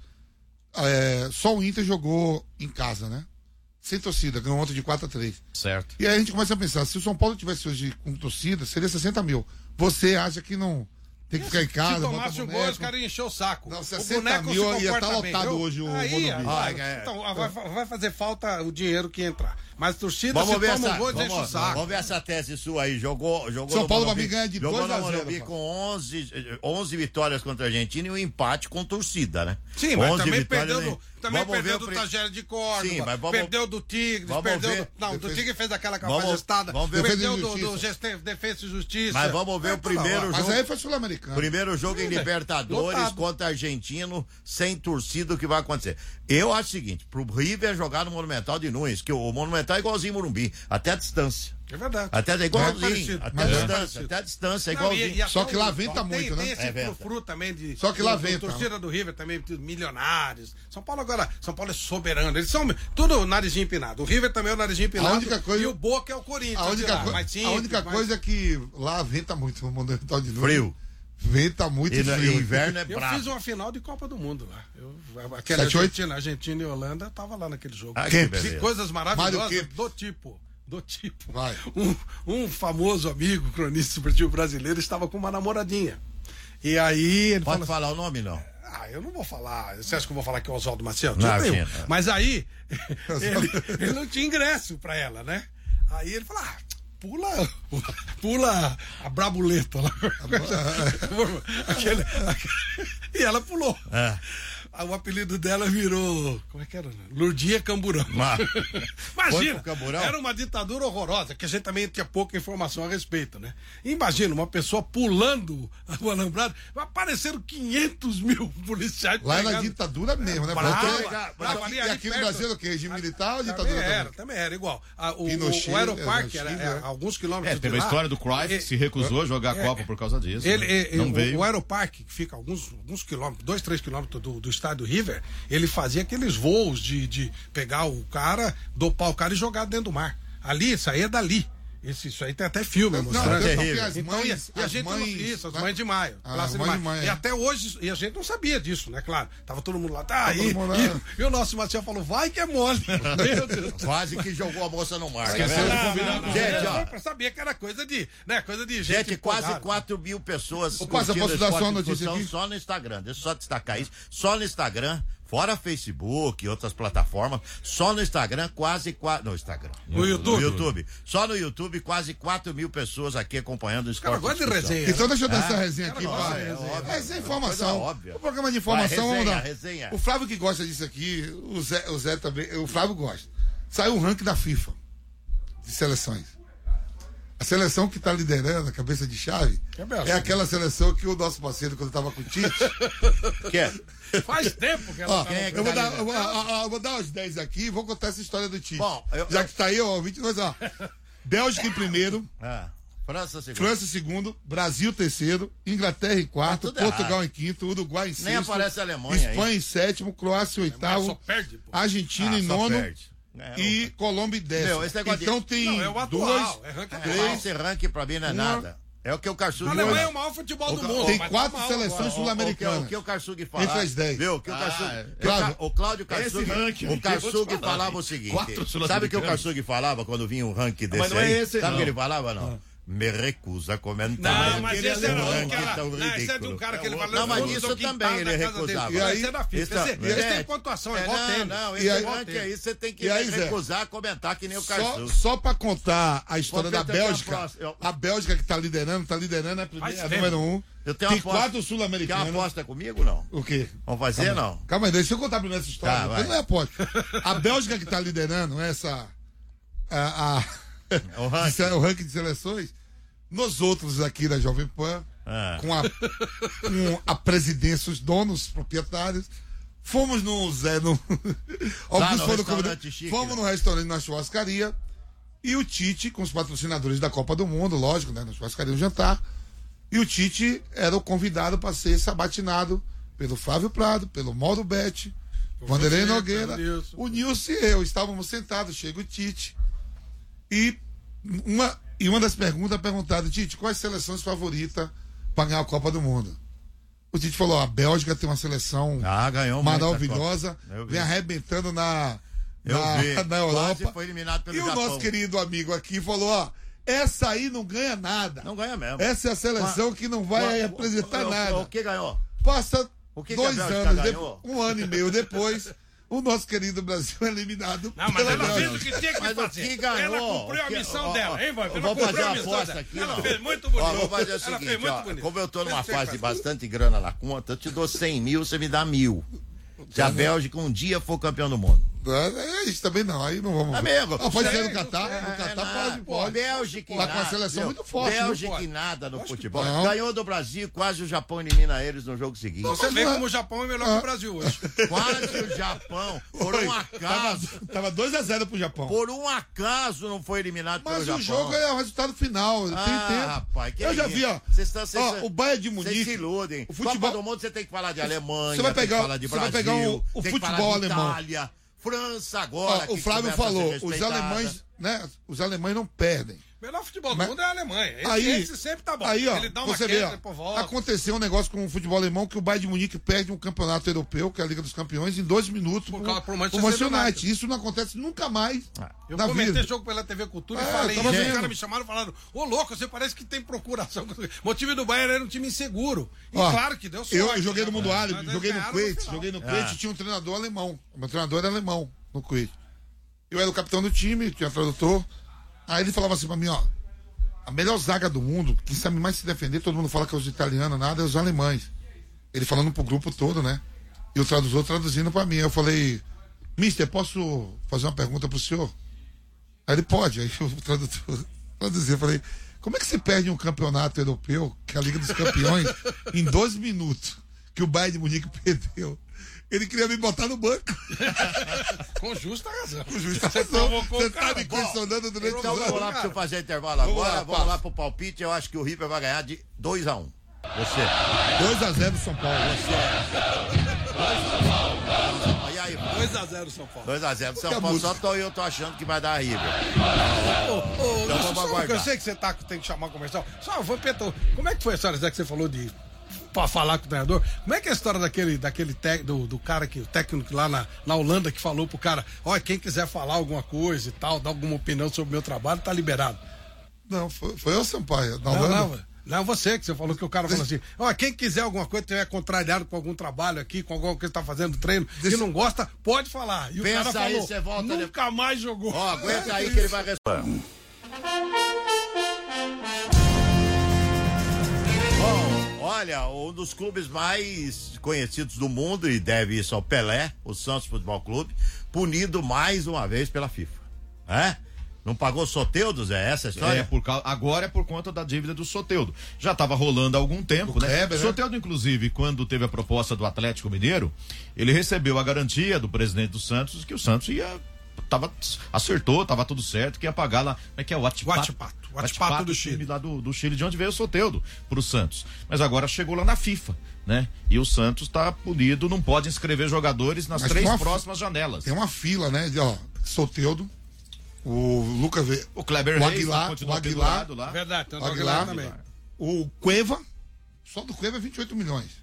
é, só o Inter jogou em casa, né? Sem torcida, ganhou ontem de quatro a três. Certo. E aí a gente começa a pensar, se o São Paulo tivesse hoje com torcida, seria sessenta mil. Você acha que não tem que ficar em casa? Se tomasse um gol, os caras iam encher o saco. Não, o sessenta mil ia estar lotado bem. hoje o aí, Morumbi. ah, então, vai, vai fazer falta o dinheiro que entrar. Mas torcida vamos se ver toma essa, um gol e vamos, deixa o saco. Vamos ver essa tese sua aí. Jogou, jogou São no Paulo Morumbi, vai ganhar de jogou dois a no zero, Morumbi com onze, onze vitórias contra a Argentina e um empate com torcida, né? Sim, mas onze também vitórias, perdeu né? do, também Vamos perdeu ver do o Tagere de Córdoba, Sim, mas vamos, perdeu do Tigres, vamos perdeu ver. do, não, Defesa, do Tigres fez aquela vamos, capacitada, vamos ver. perdeu Defesa do, e do Justiça. Geste- Defesa e Justiça. Mas vamos ver É, o primeiro toda hora. Mas jogo. aí foi sul-americano. Primeiro jogo em Sim, Libertadores lotado. contra argentino, sem torcida, o que vai acontecer? Eu acho o seguinte, pro River jogar no Monumental de Nunes, que o Monumental é igualzinho Morumbi, até a distância. É verdade. Até é É igualzinho, parecido, até mas a é distância, parecido. até a distância, é Não, igualzinho. e- e até Só que lá o- venta tem, muito, né? Tem esse É, venta. frufru também de. Só que lá do- do- venta. Torcida do River também, tudo milionários. São Paulo agora, São Paulo é soberano. Eles são tudo narizinho empinado. O River também é o narizinho empinado. A única coisa- E o Boca é o Corinthians. A única, lá, coi- mais simples, a única mais- coisa é que lá venta muito no Monumental de Nunes. Frio. Venta muito E no frio. inverno é Eu bravo. fiz uma final de Copa do Mundo lá. Eu, aquela Sete, oito? Argentina, Argentina e Holanda, tava lá naquele jogo. Ah, Quem? que beleza. Coisas maravilhosas Mário Kempes. do tipo. Do tipo. Vai. Um, um famoso amigo, cronista esportivo brasileiro, estava com uma namoradinha. E aí ele Pode falou falar o nome, não? Ah, eu não vou falar. Você acha que eu vou falar que é o Oswaldo Maciel? Não, Tipo eu. sim, é. Mas aí, ele, ele não tinha ingresso pra ela, né? Aí ele falou: ah, pula, pula a brabuleta lá. Aquele, aquele- e ela pulou. É. Aí o apelido dela virou. Como é que era? Lurdinha Camburão. Mas- Foi Imagina, pro Camburão? era uma ditadura horrorosa, que a gente também tinha pouca informação a respeito, né? Imagina uma pessoa pulando o alambrado, apareceram quinhentos mil policiais. Lá é na pegando- ditadura mesmo, né? Brava, Porque- brava, ali- e ali aqui no perto. Brasil era o quê? Regime militar ou Também ditadura era, também? também era igual. Ah, o, Pinochet, o, o Aeroparque é, era, Chile, é, é. alguns quilômetros É, de teve a lá. história do Cruyff, que se recusou a jogar a é, Copa por causa disso. Ele, né? ele- Não o, veio. o Aeroparque, que fica alguns, alguns quilômetros, dois, três quilômetros do, do estádio River, ele fazia aqueles voos de, de pegar o cara, dopar o cara e jogar dentro do mar. Ali, isso aí é dali. Isso, isso aí tem até filme Não, mostrando. não, terrível. porque as Então, mães, e a, e a as gente não- mães, isso, as né? mães de maio. Ah, Praça de mãe de maio. maio, E é. até hoje, e a gente não sabia disso, né? Claro. Tava todo mundo lá, tá Tava aí. todo mundo lá. E, e o nosso Marcel falou, vai que é mole. Meu Deus. Quase que jogou a moça no mar. Esqueceu né? de Não, combinar não, não, Gente, não, ó. pra saber que era coisa de, né, coisa de gente. Gente, quase empolgada. quatro mil pessoas. Ô, Passa, curtindo posso dar Esporte só uma em notícia Discussão aqui? Só no Instagram, deixa eu só destacar isso. Só no Instagram, fora Facebook e outras plataformas, só no Instagram, quase quatro. No Instagram. No YouTube? No YouTube. Só no YouTube, quase quatro mil pessoas aqui acompanhando o Esporte. Cara, gosta de em Discussão. resenha. Então deixa eu dar Ah, essa resenha aqui, nossa, pá. é óbvio. Essa é informação. Coisa óbvia. O programa de informação, Vai, vamos resenha, dar. resenha. O Flávio que gosta disso aqui, o Zé, o Zé também, o Flávio gosta. Saiu o ranking da FIFA de seleções. A seleção que está liderando a cabeça de chave É mesmo. é aquela seleção que o nosso parceiro, quando estava com o Tite. Que é? Faz tempo que ela Ó, tá quem é que eu, vou tá dar, liderando? eu, vou, ah, ah, eu vou dar os dez aqui e vou contar essa história do Tite. Bom, eu- Já eu- que está aí, ó, vinte e dois, ó. Bélgica em primeiro, Ah, França segundo. França em segundo, Brasil terceiro, Inglaterra em quarto, tudo Portugal errado. em quinto, Uruguai em sexto. Nem aparece a Alemanha Espanha aí. em sétimo, Croácia em Só oitavo, perde, pô. Argentina Ah, em só nono perde. É, e Colômbia em décimo. Meu, esse negócio de- Então tem Não, é o atual, duas, é ranking É, atual. esse ranking pra mim não é Uma- nada. É o que o Karsug A Alemanha é o maior futebol do mundo. tem mas quatro tá mal seleções agora. sul-americanas. O que o Karsug falava. Entre as dez. Viu? O que o Ah, Karsug. é. que o Claro. Ca- O Cláudio Karsug. Esse ranking O aqui, eu vou te Karsug falar, falava hein? o seguinte. Quatro Sabe o que o sul-americanos. Karsug falava quando vinha um ranking desse Mas não é aí? esse, Sabe o que não. ele falava, não? Me recusa a comentar. Não, mas Aquele esse era ranking um cara. tão Não, esse é de um ridículo. cara que ele vai Não, mas levando isso no quintal também da ele casa dele. recusava. E aí- Esse é da FIFA. Isso- Esse, esse é, tem pontuação, é é, igual não, tênis. não, E esse aí- ranking aí você tem que E aí, Zé? recusar comentar que nem o Só, Karsug. só pra contar a história Vou da tentar a Bélgica, próxima. Eu- a Bélgica que tá liderando, tá liderando, é a primeira, Faz é a tempo. número um. Eu tenho uma Tem aposta. quatro Quer uma sul-americanos. aposta comigo, não? O quê? Vamos fazer, não? Calma aí, deixa eu contar primeiro essa história. Tá, porque vai. não é aposta. A Bélgica que tá liderando essa. A, a- O ranking. o ranking de seleções. Nós outros aqui da Jovem Pan, Ah. com, a, com a presidência, os donos, os proprietários, fomos no Zé, no. Alguns no foram restaurante convidados. chique, Fomos né? no restaurante, na churrascaria. E o Tite, com os patrocinadores da Copa do Mundo, lógico, né? Na churrascaria, um jantar. E o Tite era o convidado para ser sabatinado pelo Flávio Prado, pelo Mauro Betti, Vanderlei você, Nogueira, pelo Nilson. o Nilson e eu. Estávamos sentados, chega o Tite. E uma, e uma das perguntas perguntaram, Tite, qual é a seleção favorita para ganhar a Copa do Mundo? O Tite falou, a Bélgica tem uma seleção Ah, ganhou muita maravilhosa, Copa. Eu vi. vem arrebentando na, Eu na, vi. na Quase Europa. foi eliminado pelo E o Japão. nosso querido amigo aqui falou, ó, essa aí não ganha nada. Não ganha mesmo. Essa é a seleção que não vai Qual- representar o- o- nada. O que ganhou? Passa O que que dois a Bélgica anos, ganhou? depois, um ano e meio depois, o nosso querido Brasil é eliminado. Não, mas ela fez o que tinha que mas fazer. O que ganhou, ela cumpriu a que, missão ó, dela, hein, Vamp? Vou fazer uma aposta aqui. Ela não. fez muito bonito. Ó, vou fazer o seguinte, ó, como eu tô numa fase de bastante grana na conta, eu te dou cem mil, você me dá mil. Se a Bélgica um dia for campeão do mundo. É isso também não, aí não vamos. Amigo, ah, pode ser no é, Catar, é, no Catar é, pode, pode. Bélgica Tá com a seleção muito forte. Bélgica e nada no futebol. Não. Ganhou do Brasil, quase o Japão elimina eles no jogo seguinte. Você vê como o Japão é melhor ah. que o Brasil hoje. Quase o Japão, por um acaso. Tava dois a zero pro Japão. Por um acaso não foi eliminado Mas pelo Japão. Mas o jogo é o resultado final. Ah, tem tempo. Rapaz, que eu é já isso? vi, ó. Cês tão, cês, ó o Bayern de Munique. Vocês se iludem. O futebol Copa do Mundo você tem que falar de Alemanha, você vai pegar, tem que falar de Brasil, você vai pegar o, o tem futebol que falar de alemão. Itália, França agora. Ó, o Flávio falou, os alemães, né? Os alemães não perdem. O melhor futebol do Mas, mundo é a Alemanha. Esse, aí, esse sempre tá bom. Aí, ó, ele dá uma você queda, vê, ó, depois volta. aconteceu um negócio com o futebol alemão que o Bayern de Munique perde um campeonato europeu, que é a Liga dos Campeões, em dois minutos por, pro, causa, pro Manchester, Manchester United. United. Isso não acontece nunca mais. Ah, eu na comentei vida. jogo pela T V Cultura é, e falei isso. Os caras me chamaram e falaram: ô louco, você parece que tem procuração. O time do Bayern era um time inseguro. E ó, claro que deu sorte. Eu joguei no né? Mundo Árabe, joguei no Kuwait, no joguei no Ah. Kuwait, tinha um treinador alemão. O meu treinador era alemão no Kuwait. Eu era o capitão do time, tinha tradutor. Aí ele falava assim pra mim, ó. A melhor zaga do mundo, quem sabe mais se defender, todo mundo fala que é os italianos, nada, é os alemães. Ele falando pro grupo todo, né? E o tradutor traduzindo pra mim. Eu falei, mister, posso fazer uma pergunta pro senhor? Aí ele pode. Aí o tradutor traduziu. Eu falei, como é que se perde um campeonato europeu, que é a Liga dos Campeões, em dois minutos, que o Bayern de Munique perdeu? Ele queria me botar no banco. Com justa razão. Com justa razão. Você tá me questionando durante o Então vamos lá pra você fazer intervalo Vamos agora. lá, Vamos passa. lá pro palpite. Eu acho que o River vai ganhar de dois a um. Você. dois a zero São Paulo. Você. E aí? dois a zero São Paulo. dois a zero São Que Paulo. música. Só tô eu tô achando que vai dar River. Ô, ô, Então Lúcio, vamos só, aguardar. eu sei que você tá, tem que chamar o comercial. Só, vou Peto, como é que foi a história Zé, que você falou de pra falar com o treinador? Como é que é a história daquele, daquele tec, do, do cara que, o técnico lá na, na Holanda que falou pro cara, olha, quem quiser falar alguma coisa e tal, dar alguma opinião sobre o meu trabalho, tá liberado. Não, foi, foi eu, Sampaio. Na Não, Holanda. não, não, você que você falou que o cara falou assim, ó, quem quiser alguma coisa, tiver contrariado com algum trabalho aqui, com alguma coisa que tá fazendo treino, Deixa- e não gosta, pode falar. E o Pensa cara aí, falou, você volta nunca mais jogou. Ó, aguenta aí que ele vai responder. Bom, olha, um dos clubes mais conhecidos do mundo, e deve isso ao Pelé, o Santos Futebol Clube, punido mais uma vez pela FIFA. É? Não pagou Soteldo, Zé? Essa a história? É, por causa, agora é por conta da dívida do Soteldo. Já estava rolando há algum tempo, O né? Kleber, né? Soteldo, inclusive, quando teve a proposta do Atlético Mineiro, ele recebeu a garantia do presidente do Santos que o Santos ia. Tava, acertou, tava tudo certo, que ia pagar lá. Como é que é? O Atipato. Huachipato. O Huachipato do Chile. Lá do, do Chile, de onde veio o Soteldo, pro Santos. Mas agora chegou lá na FIFA, né? E o Santos tá punido, não pode inscrever jogadores nas Mas três tem uma- próximas janelas. Tem uma fila, né? De, ó, Soteldo, o Lucas V. O Kleber o Reis Aguilar, continua o Aguilar, pendurado lá. Verdade, tem o um Aguilar, também. o Cueva, só do Cueva é vinte e oito milhões.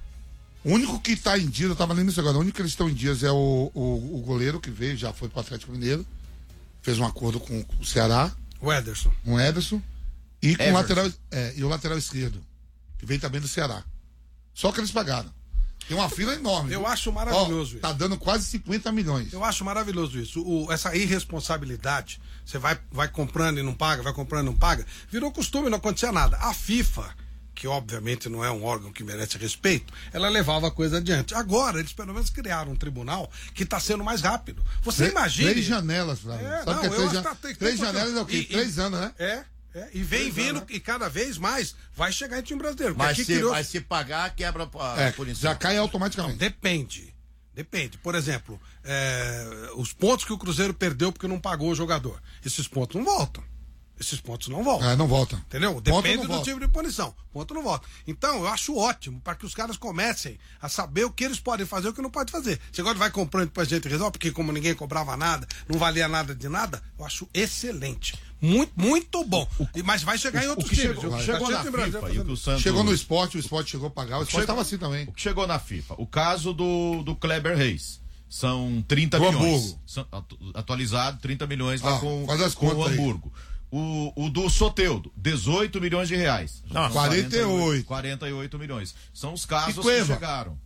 O único que tá em dias, eu tava lendo isso agora, o único que eles estão em dias é o, o, o goleiro que veio, já foi pro Atlético Mineiro, fez um acordo com o Ceará, O Ederson. com o Ederson, e com o Everson. lateral, é, e o lateral esquerdo, que veio também do Ceará. Só que eles pagaram. Tem uma fila enorme. Eu viu? acho maravilhoso Ó, isso. tá dando quase cinquenta milhões. Eu acho maravilhoso isso. O, essa irresponsabilidade, você vai, vai comprando e não paga, vai comprando e não paga, virou costume, não acontecia nada. A FIFA, que obviamente não é um órgão que merece respeito, ela levava a coisa adiante. Agora, eles pelo menos criaram um tribunal que está sendo mais rápido. Você Três- imagina. Três janelas, Flávio. É, Sabe não, o que é eu três, acho jan- que tá- tem- três tem- janelas é o quê? e- Três e- anos, né? É, é. E vem Três vindo, anos, né? e cada vez mais vai chegar em time brasileiro. porque Mas aqui se, criou- mas se pagar, quebra a É, punição. já cai automaticamente. Depende. Depende. Por exemplo, é, os pontos que o Cruzeiro perdeu porque não pagou o jogador. Esses pontos não voltam. Esses pontos não voltam. É, não volta. Entendeu? Ponto Depende não do volta. tipo de punição. Ponto não volta. Então, eu acho ótimo para que os caras comecem a saber o que eles podem fazer e o que não podem fazer. Você agora vai comprando depois a gente resolve, porque como ninguém cobrava nada, não valia nada de nada, eu acho excelente. Muito, muito bom. E- Mas vai chegar em outros O que times. chegou, viu? o que Tá chegou cheio na de Brasil FIFA e o fazendo que o isso. Santos... Chegou no esporte, o esporte chegou a pagar, o esporte Chegou- estava assim também. O que chegou na FIFA? O caso do, do Kleber Reis. São trinta Do milhões. Hamburgo. São, atu- atualizado, trinta milhões lá Ah, com, faz as com o contas aí. Hamburgo. O, o do Soteldo, dezoito milhões de reais. Não, quarenta e oito. quarenta e oito milhões. São os casos E que Cueva? chegaram.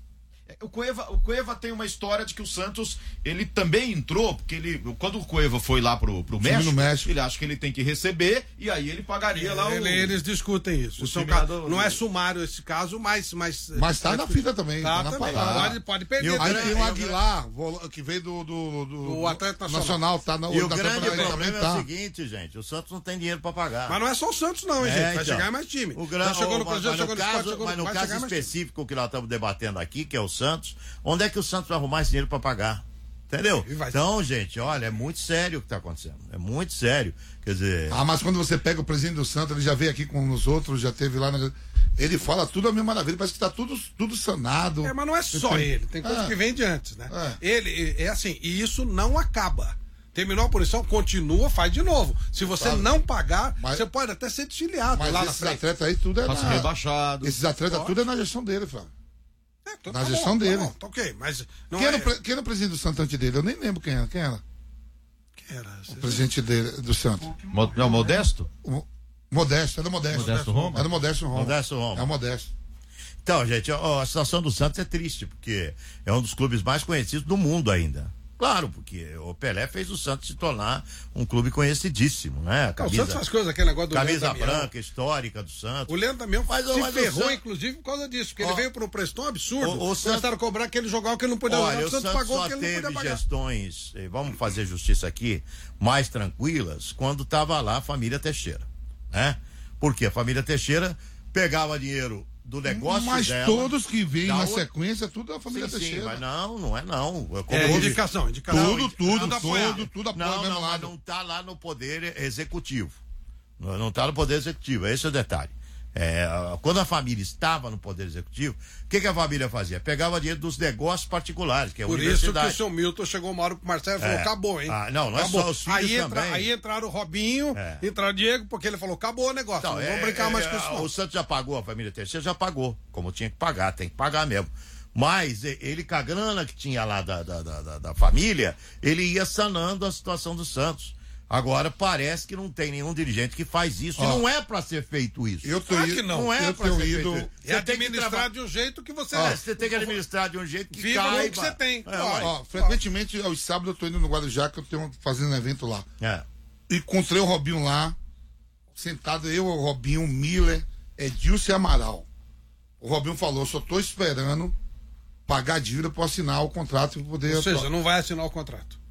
O Cueva, o Cueva tem uma história de que o Santos, ele também entrou, porque ele, quando o Cueva foi lá pro, pro México, México, ele acha que ele tem que receber e aí ele pagaria é, lá ele, o... Eles discutem isso. isso é um caso, do, não é sumário esse caso, mas... Mas, mas tá é, na fita também. Tá, tá também. Na pode, pode perder. E o, aí tem o Aguilar, que veio do... do, do o Atlético Nacional. Nacional tá no, e o grande problema também, é tá. o seguinte, gente, o Santos não tem dinheiro pra pagar. Mas não é só o Santos não, hein, é, gente? Vai então, chegar mais time. O grande, já chegou no mas, Cruzeiro, mas no caso, chegou, mas no caso específico que nós estamos debatendo aqui, que é o Santos, onde é que o Santos vai arrumar esse dinheiro para pagar? Entendeu? Então, gente, olha, é muito sério o que está acontecendo. É muito sério. Quer dizer. Ah, mas quando você pega o presidente do Santos, ele já veio aqui com os outros, já teve lá na... Ele fala tudo a mesma maravilha, parece que está tudo, tudo sanado. É, mas não é só tem... ele, tem coisa é. que vem de antes, né? É. Ele, é assim, e isso não acaba. Terminou a punição, continua, faz de novo. Se você Fala. não pagar, mas, você pode até ser desfiliado mas lá esses na frente. atletas aí, tudo é Passa na... rebaixado. Esses atletas, tudo é na gestão dele, Flávio. É, então na tá gestão bom, dele. Tá bom, tá ok, mas não quem, é... era o, quem era o presidente do Santos antes dele? Eu nem lembro quem era. Quem era? Quem era? O presidente dele, do Santos. Mo, não, Modesto? O, Modesto, era Modesto. Modesto Roma? Era Modesto Roma. Modesto Roma. É o Modesto. Então, gente, ó, a situação do Santos é triste, porque é um dos clubes mais conhecidos do mundo ainda. Claro, porque o Pelé fez o Santos se tornar um clube conhecidíssimo, né? Camisa, o Santos faz coisas, aquele negócio do camisa branca, histórica do Santos. O Leandro Damião mas, se mas ferrou, Santos... inclusive, por causa disso, porque oh, ele veio para um preço tão absurdo, o, o começaram Santos... a cobrar que ele jogava que ele não podia Olha, jogar, o Santos, Santos pagou só que ele não podia pagar. gestões, vamos fazer justiça aqui, mais tranquilas, quando estava lá a família Teixeira, né? Porque a família Teixeira pegava dinheiro do negócio mas dela, todos que vêm na outra... sequência, tudo é a família sim, Teixeira. Sim, mas não, não é não. É, é indicação, indicação. Tudo, tudo, tudo, tudo, tudo apoia não, não, mas não tá lá no poder executivo. Não, não tá no poder executivo, esse é o detalhe. É, quando a família estava no poder executivo, o que, que a família fazia? Pegava dinheiro dos negócios particulares, que é a Por universidade. Isso que o seu Milton chegou uma hora pro Marcelo e falou, é. acabou, hein? Ah, não, não acabou. é só os filhos aí também. Entra, aí entraram o Robinho, é. entraram o Diego, porque ele falou, acabou o negócio, então, não é, vamos brincar é, mais com isso não. O Santos já pagou, a família Teixeira já pagou, como tinha que pagar, tem que pagar mesmo. Mas ele, com a grana que tinha lá da, da, da, da família, ele ia sanando a situação do Santos. Agora parece que não tem nenhum dirigente que faz isso. Oh, e não é pra ser feito isso. Eu tô claro ido, que não. não é eu pra ser ido, feito. Você é tem que administrar de um jeito que você... Oh, você tem que administrar de um jeito que viva caiba. no que você tem. É, ó, ó, frequentemente, aos sábados, eu tô indo no Guarujá, que eu tenho fazendo um evento lá. É. E encontrei o Robinho lá, sentado, eu, o Robinho, o Miller, Edilson e Amaral. O Robinho falou, só tô esperando pagar a dívida para assinar o contrato e poder... Ou seja, atuar. Não vai assinar o contrato.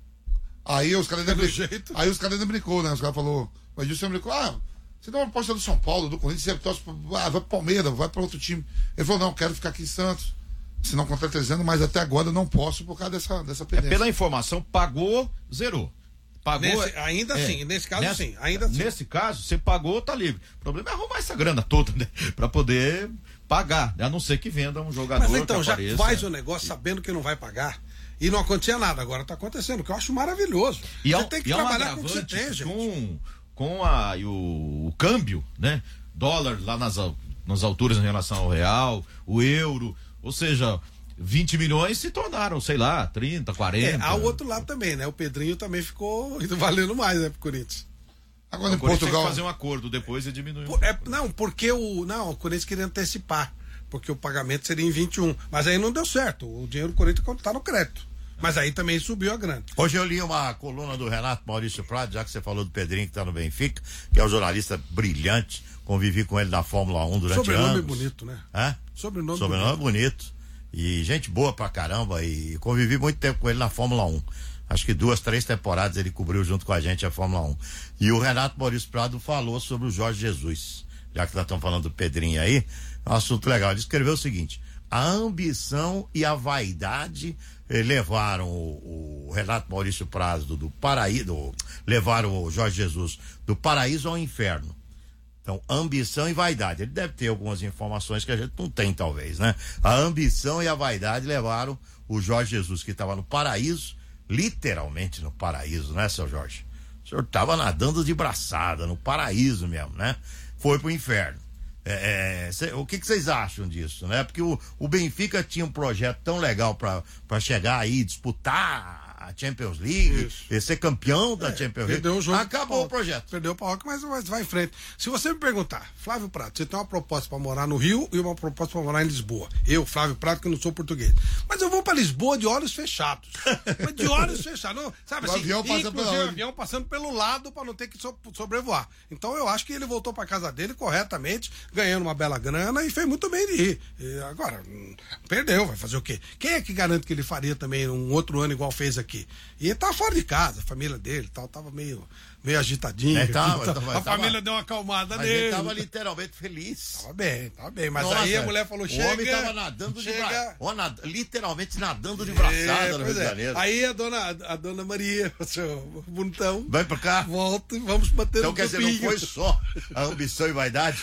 Aí os caras ainda brincou. Aí os caras ainda brincou, né? Os caras falaram, o Edilson brincou, ah, você dá uma proposta do São Paulo, do Corinthians, você torce, ah, vai pro Palmeiras, vai para outro time. Ele falou, não, quero ficar aqui em Santos. Senão contrato três anos, mas até agora eu não posso por causa dessa, dessa pendência. É, pela informação, pagou, zerou. Pagou. Nesse, ainda é, sim, nesse caso nessa, sim, ainda sim. Nesse caso, você pagou, tá livre. O problema é arrumar essa grana toda, né? Pra poder pagar, a não ser que venda um jogador. Mas então, já apareça, faz o negócio sabendo que não vai pagar. E não acontecia nada, agora tá acontecendo, que eu acho maravilhoso. E você é, tem que e trabalhar é um com o que você tem, gente. Com, com a, o, o câmbio, né? Dólar lá nas, nas alturas em relação ao real, o euro, ou seja, vinte milhões se tornaram, sei lá, trinta, quarenta. É, há o outro lado também, né? O Pedrinho também ficou valendo mais, né, pro Corinthians. Agora em Portugal. Tem que fazer um acordo depois e diminuir. Por, é, não, porque o. Não, o Corinthians queria antecipar. Porque o pagamento seria em vinte e um. Mas aí não deu certo. O dinheiro do Corinthians está no crédito. Mas aí também subiu a grana. Hoje eu li uma coluna do Renato Maurício Prado, já que você falou do Pedrinho que está no Benfica, que é um jornalista brilhante. Convivi com ele na Fórmula um durante Sobrenome anos. Sobrenome bonito, né? Hã? Sobrenome, Sobrenome bonito. bonito. E gente boa pra caramba. E convivi muito tempo com ele na Fórmula um. Acho que duas, três temporadas ele cobriu junto com a gente a Fórmula um. E o Renato Maurício Prado falou sobre o Jorge Jesus. Já que nós estamos falando do Pedrinho aí, é um assunto legal. Ele escreveu o seguinte: a ambição e a vaidade eh, levaram o, o Renato Maurício Prado do, do paraíso, levaram o Jorge Jesus do paraíso ao inferno. Então, ambição e vaidade. Ele deve ter algumas informações que a gente não tem, talvez, né? A ambição e a vaidade levaram o Jorge Jesus, que estava no paraíso, literalmente no paraíso, né, seu Jorge? O senhor estava nadando de braçada, no paraíso mesmo, né? Foi pro inferno. É, é, cê, o que, que vocês acham disso, né? Porque o, o Benfica tinha um projeto tão legal para chegar aí, disputar a Champions League, Isso. ser campeão da é, Champions League. O jogo Acabou o projeto. Perdeu o Paok, mas, mas vai em frente. Se você me perguntar, Flávio Prato, você tem uma proposta para morar no Rio e uma proposta para morar em Lisboa. Eu, Flávio Prato, que não sou português. Mas eu vou para Lisboa de olhos fechados. Mas de olhos fechados. Não, sabe o assim, avião passa inclusive pela o avião passando pelo lado para não ter que so, sobrevoar. Então eu acho que ele voltou para casa dele corretamente, ganhando uma bela grana e fez muito bem de ir. E agora, perdeu, vai fazer o quê? Quem é que garante que ele faria também um outro ano igual fez aqui? E ele tava fora de casa, a família dele tal, tava meio, meio agitadinho. É, tava, então, tava, a família tava, deu uma acalmada mas nele. Ele tava literalmente feliz. Tava bem, tava bem. Mas Nossa, aí a mulher falou: chega. O homem tava nadando chega... de braçada. Nad... Literalmente nadando de braçada é, no Rio de é. Janeiro. Aí a dona, a dona Maria, o seu bonitão. Vai pra cá. Volta e vamos bater então, no quer dizer, não foi só a ambição e vaidade.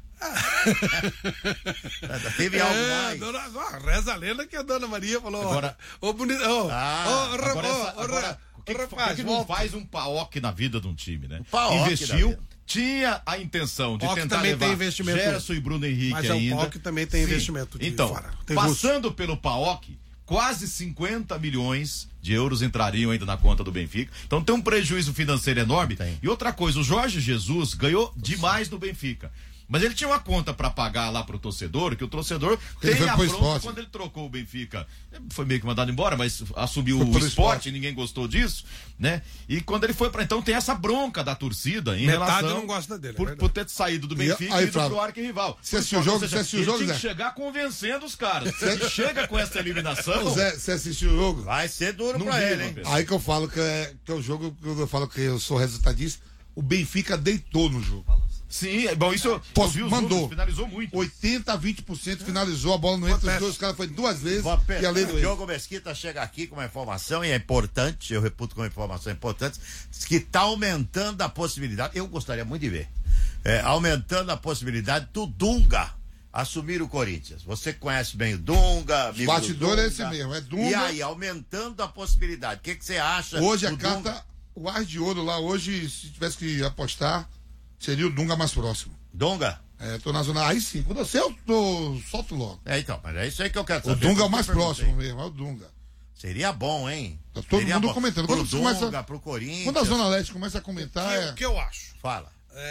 Teve algo é, mais. Dona, ó, reza a lenda que a dona Maria falou: agora, ô, oh, bonito, ô, ah, oh, agora, oh, essa, oh, agora o que, rapaz, que, que não faz um Paok na vida de um time, né? Um investiu, tinha a intenção de Paok tentar também levar tem investimento. Gerson e Bruno Henrique mas ainda. Mas o Paok também tem Sim. investimento de então, fora. Tem passando russo. pelo Paok, quase cinquenta milhões de euros entrariam ainda na conta do Benfica. Então tem um prejuízo financeiro enorme. Tem. E outra coisa, o Jorge Jesus ganhou demais no Benfica. Mas ele tinha uma conta para pagar lá pro torcedor, que o torcedor ele tem a bronca esporte. Quando ele trocou o Benfica. Foi meio que mandado embora, mas assumiu o esporte, esporte, ninguém gostou disso, né? E quando ele foi para então tem essa bronca da torcida em Metade relação não gosta dele, por, é por ter saído do Benfica e, aí, e ido pro arquirrival. Você assistiu o jogo? Seja, você assistiu o jogo, ele Zé? tinha que chegar convencendo os caras. Se ele chega com essa eliminação... Ô, Zé, você assistiu o jogo? Vai ser duro pra vi, ele, hein? Aí que eu falo que é, que é o jogo que eu falo que eu sou resultadista. O Benfica deitou no jogo. Sim, bom, isso eu, Posso, eu vi os mandou. números, finalizou muito. oitenta a vinte por cento finalizou, a bola não entra, os dois caras foi duas vezes e além do O Diogo Mesquita chega aqui com uma informação, e é importante, eu reputo como informação importante, que está aumentando a possibilidade, eu gostaria muito de ver, é, aumentando a possibilidade do Dunga assumir o Corinthians. Você conhece bem o Dunga, amigo o bastidor Dunga, é esse mesmo, é Dunga. E aí, aumentando a possibilidade, o que, que você acha? Hoje a do carta, Dunga? o ar de ouro lá, hoje, se tivesse que apostar, seria o Dunga mais próximo. Dunga? É, tô na zona. Aí sim, quando eu sei, eu tô, solto logo. É, então, mas é isso aí que eu quero saber. O Dunga é o mais próximo mesmo, é o Dunga. Seria bom, hein? Tá todo Seria mundo bom. comentando. Pro Quando Dunga, começa, pro Corinthians. quando a Zona Leste começa a comentar. O é... que, que eu acho? Fala.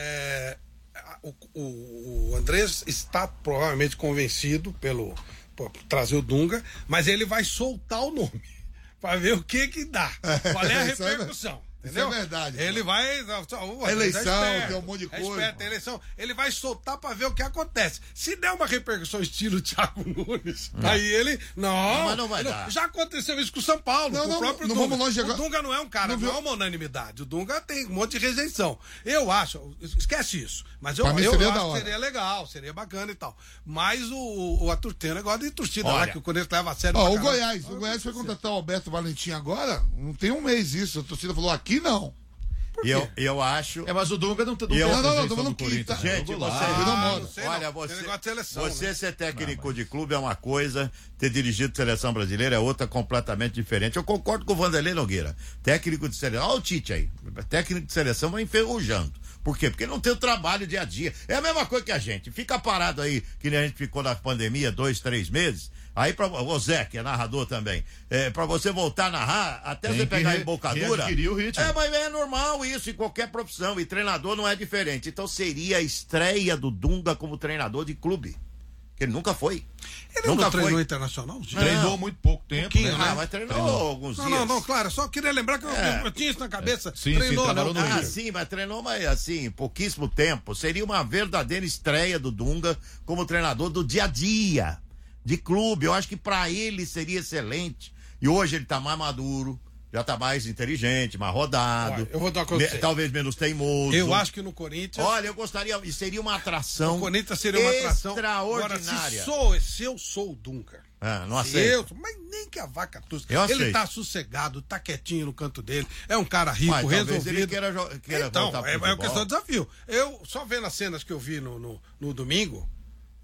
É, o, o, o Andrés está provavelmente convencido pelo por trazer o Dunga, mas ele vai soltar o nome para ver o que que dá. Qual é a repercussão? Entendeu? Isso é verdade. Ele cara. vai. A eleição, é tem um monte de coisa. É esperto, eleição. Ele vai soltar pra ver o que acontece. Se der uma repercussão estilo Thiago Nunes, não. aí ele. Não, não, mas não vai ele, dar. Já aconteceu isso com o São Paulo, não, com não, o próprio não Dunga. Vamos longe agora. O Dunga não é um cara, não, não é uma unanimidade. O Dunga tem um monte de rejeição. Eu acho, esquece isso. Mas eu, pra mim eu seria acho da hora. que seria legal, seria bacana e tal. Mas o, o Arthur tem um negócio de torcida Olha, lá, que o Corinthians leva a sério. Ó, o caramba. Goiás, o Goiás foi contratar o Alberto Valentim agora, não tem um mês isso. A torcida falou, aqui não. E eu, eu acho. É, mas o Dunga não, não tem eu, não, não, não, tô do falando que tá, gente, você, ah, não sei, olha, não. você, seleção, você né? ser técnico não, mas... de clube é uma coisa, ter dirigido seleção brasileira é outra completamente diferente. Eu concordo com o Vanderlei Nogueira. Técnico de seleção, olha o Tite aí. Técnico de seleção vai enferrujando. Por quê? Porque não tem o trabalho dia a dia. É a mesma coisa que a gente. Fica parado aí, que nem a gente ficou na pandemia, dois, três meses. Aí, pra, o Zé, que é narrador também, é, pra você voltar a narrar, até tem você pegar a re, embocadura. O ritmo. É, mas é normal isso em qualquer profissão. E treinador não é diferente. Então seria a estreia do Dunga como treinador de clube. Que ele nunca foi. Ele nunca não treinou foi. internacional? Sim. Treinou muito pouco tempo. Pouquinho, né? né? Ah, mas treinou, treinou. alguns Não, dias. não, não, claro. Só queria lembrar que eu, É. eu tinha isso na cabeça. É. Sim, Treinou, sim, não. trabalhou no Ah, Rio. sim, mas treinou, mas assim, pouquíssimo tempo. Seria uma verdadeira estreia do Dunga como treinador do dia a dia, de clube. Eu acho que pra ele seria excelente. E hoje ele tá mais maduro, já tá mais inteligente, mais rodado. Olha, eu vou dar uma coisa me, pra você. Talvez menos teimoso. Eu acho que no Corinthians. Olha, eu gostaria, e seria uma atração. O Corinthians seria uma atração extraordinária. Agora, se, sou, se eu sou o Dunga. Ah, não se aceito. eu, mas nem que a vaca tussa. Eu Ele aceito. tá sossegado, tá quietinho no canto dele. É um cara rico, Mas, talvez resolvido. ele queira, jo- queira então, voltar pro é, é futebol. uma questão de desafio. Eu, só vendo as cenas que eu vi no, no, no domingo,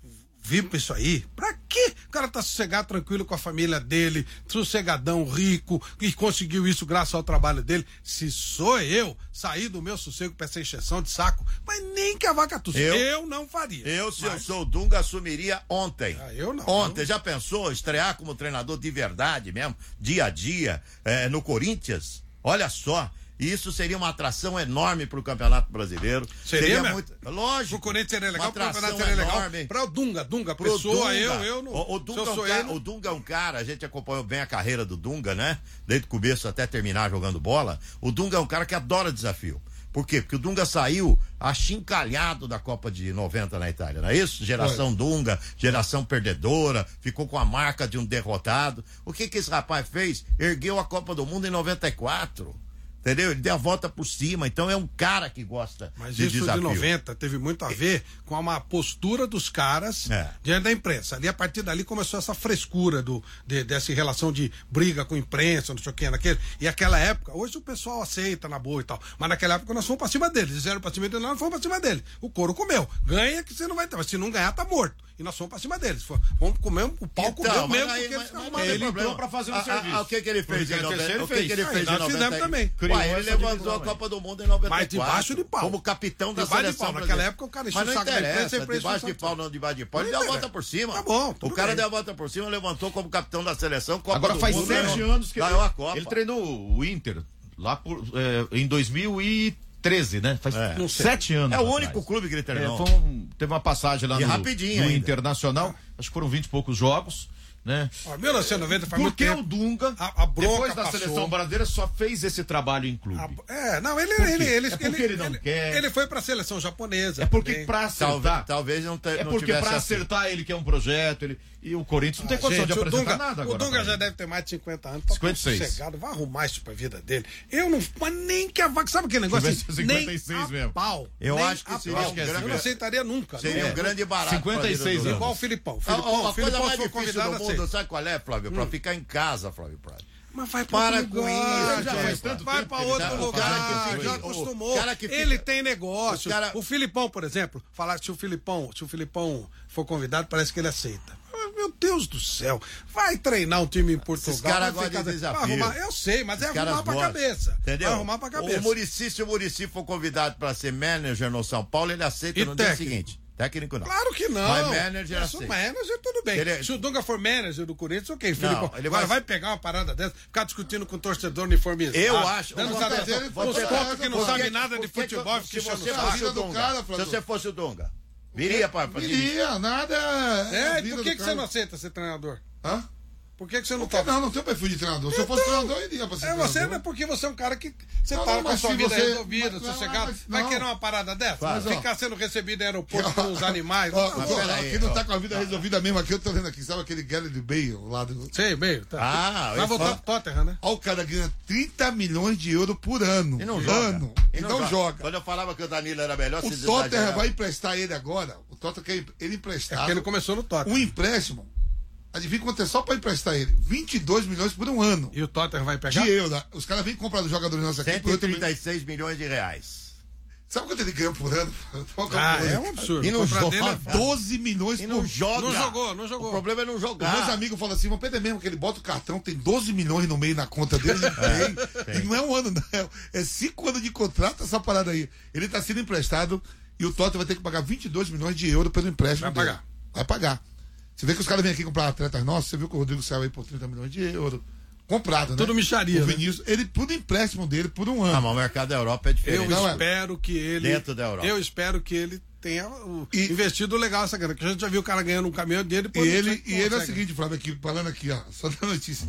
vir pra isso aí? Pra quê? O cara tá sossegado, tranquilo com a família dele, sossegadão, rico, e conseguiu isso graças ao trabalho dele. Se sou eu, sair do meu sossego pra essa encheção de saco, mas nem que a vaca tussa. Eu, eu não faria. Eu, se mas... eu sou o Dunga, assumiria ontem. Ah, eu não. Ontem, eu... já pensou estrear como treinador de verdade mesmo, dia a dia, é, no Corinthians? Olha só. Isso seria uma atração enorme para o Campeonato Brasileiro. Seria, seria muito. Lógico. O Corinthians seria legal, o Campeonato seria legal. Para o Dunga, Dunga, pessoa, eu, eu não. O, o, Dunga é um cara, ele... o Dunga é um cara, a gente acompanhou bem a carreira do Dunga, né? Desde o começo até terminar jogando bola. O Dunga é um cara que adora desafio. Por quê? Porque o Dunga saiu achincalhado da Copa de noventa na Itália, não é isso? Geração Foi. Dunga, geração perdedora, ficou com a marca de um derrotado. O que que esse rapaz fez? Ergueu a Copa do Mundo em noventa e quatro. Entendeu? Ele deu a volta por cima, então é um cara que gosta Mas de isso desafio. de noventa teve muito a ver com uma postura dos caras é. diante da imprensa. Ali, a partir dali começou essa frescura do, de, dessa relação de briga com a imprensa, não sei o que, naquele. E aquela época, hoje o pessoal aceita na boa e tal, mas naquela época nós fomos pra cima deles, eles eram pra cima deles, nós fomos pra cima deles. O couro comeu. Ganha que você não vai ter, mas se não ganhar, tá morto. E nós fomos pra cima deles. Vamos comer, o pau então, comeu mesmo, aí, porque mas, eles mas, ele entrou pra fazer o a, serviço. A, a, o que que ele fez em noventa? O que que ele fez em noventa? Nós fizemos também. Ué, ele levantou a Copa do Mundo em noventa e quatro. Mas debaixo de pau. Como capitão da debaixo seleção. De pau. Naquela época o cara encheu o saco da imprensa, a imprensa debaixo de pau, não debaixo de pau. Ele deu a volta por cima. Tá bom, o cara bem. deu a volta por cima, levantou como capitão da seleção. Copa Agora do faz mundo, sete anos que ele, a Copa. ele treinou o Inter lá por, é, em dois mil e treze, né? Faz é. sete anos. É o atrás. único clube que ele treinou. É, foi um, teve uma passagem lá e no, rapidinho no ainda. Internacional, acho que foram vinte e poucos jogos. Né? Ó, mil novecentos e noventa faz Porque muito tempo. o Dunga, a, a depois da passou. seleção brasileira, só fez esse trabalho em clube. A, é, não, ele, Por ele, ele, é porque ele, ele não ele, quer. Ele foi pra seleção japonesa. É porque também. pra acertar. Talvez, talvez não, te, é não porque pra assim. acertar ele quer um projeto. Ele, e o Corinthians não Ah, tem condição gente, de apresentar Dunga, nada agora. O Dunga já deve ter mais de cinquenta anos. Tá cinquenta e seis. Sossegado, vai arrumar isso pra vida dele. Eu não. Mas nem que a vaca. Sabe aquele negócio assim? cinquenta e seis nem mesmo. A pau. Eu nem acho que a seria pau. um grande- Eu não aceitaria nunca. Seria nunca. um grande barato. cinquenta e seis anos. Igual o Filipão. O A, Filipão, a o coisa Filipão mais foi difícil convidado do a mundo, ser. sabe qual é, Flávio? Pra ficar em casa, Flávio Prado. Mas vai pra Para outro com lugar, isso, já gente. faz tanto vai tempo pra que ele outro já- o lugar, cara que fica- já o acostumou. cara que fica- Ele tem negócio. o cara- O Filipão, por exemplo, falar se o Filipão, se o Filipão for convidado, parece que ele aceita. Ah, meu Deus do céu, vai treinar um time em Portugal. Esses caras vai gostam de vai desafio. arrumar, eu sei, mas é Os caras arrumar pra gostam. cabeça. Entendeu? Vai arrumar pra cabeça. O Muricy, se o Muricy for convidado para ser manager no São Paulo, ele aceita E no técnico? dia seguinte. Técnico não. Claro que não. Mas manager Isso, aceita. manager, tudo bem. Ele é- Se o Dunga for manager do Corinthians, ok, Filipão. ele Agora vai- vai pegar uma parada dessa, ficar discutindo com o torcedor uniformizado. Eu acho- Dando eu os vou dizer, uns vou tontos dizer, que não por sabem que- nada por de que que- futebol, se fica enchendo você o a saco. fosse o vida do Dunga, cara, se Flávio. você fosse o Dunga, viria para Viria, nada. É, a vida por que, do que cara. você não aceita ser treinador? Hã? Por que, que você não Por que topa? não? Não tem perfil de treinador. Se eu fosse Então, treinador, eu iria pra ser É você, treinador. né? Porque você é um cara que você Não, tá não, com a mas sua se vida você- resolvida, mas- não, sossegado. mas Vai não. querer uma parada dessa? Mas, ó. Ficar sendo recebido em aeroporto com os animais? Ó, Não, ó, não. peraí, quem não ó. tá com a vida resolvida mesmo aqui, eu tô vendo aqui, sabe aquele Gareth Bale lá do. Sei, meio. Tá. Ah, Vai eu voltar falo- pro Tottenham, né? Ó, o cara ganha trinta milhões de euros por ano. E não joga. Ano. E não, joga. Quando eu falava que o Danilo era melhor, O se Tottenham exagerava. vai emprestar ele agora. O Tottenham quer ele É emprestado. porque ele começou no Tottenham. Um empréstimo. Adivinha quanto é só pra emprestar ele? vinte e dois milhões por um ano. E o Tottenham vai pegar? De euro. Os caras vêm comprar dos jogadores nossos aqui cento por e oito mil. trinta e seis milhões de reais. Sabe quanto ele ganha por ano? Ah, é um absurdo. E não Comprar joga. dele é- doze milhões E por não joga. Não jogou, não O jogou. problema é não Os jogar. meus amigos falam assim, mas Pedro é mesmo que ele bota o cartão, tem doze milhões no meio na conta dele, ele tem. E não é um ano, não. É cinco anos de contrato essa parada aí. Ele tá sendo emprestado e o Tottenham vai ter que pagar vinte e dois milhões de euros pelo empréstimo Vai dele. pagar. Vai pagar. Você vê que os caras vêm aqui comprar atletas nossos, você viu que o Rodrigo saiu aí por trinta milhões de euros. Comprado, né? Tudo micharia, O né? Vinícius, ele, tudo empréstimo dele por um Ah, ano. mas o mercado da Europa é Eu diferente. Não, é. espero que ele. Dentro da Europa. Eu espero que ele tenha o- E- investido legal essa grana. Que a gente já viu o cara ganhando um caminhão dele. E ele, e ele é o seguinte, Flávio, aqui, falando aqui, ó, só da notícia.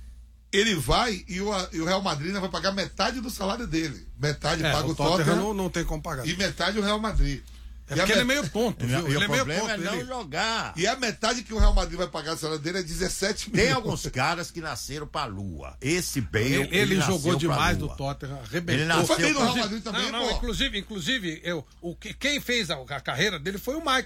Ele vai e o, e o Real Madrid vai pagar metade do salário dele. Metade É, paga o o Tottenham Tottenham não, não tem como pagar. e metade o Real Madrid. É E a porque ele é met- meio tonto, E, viu? e Ele o é meio problema tonto. é não ele- jogar. E a metade que o Real Madrid vai pagar o salário dele é dezessete milhões. Tem alguns caras que nasceram pra lua. Esse Bale, Ele, ele nasceu jogou pra demais lua. do Tottenham, arrebentou. Ele nasceu Foi bem no pra- Real Madrid também, não, não, pô. inclusive, inclusive eu, o, que- quem fez a, a carreira dele foi o Michael.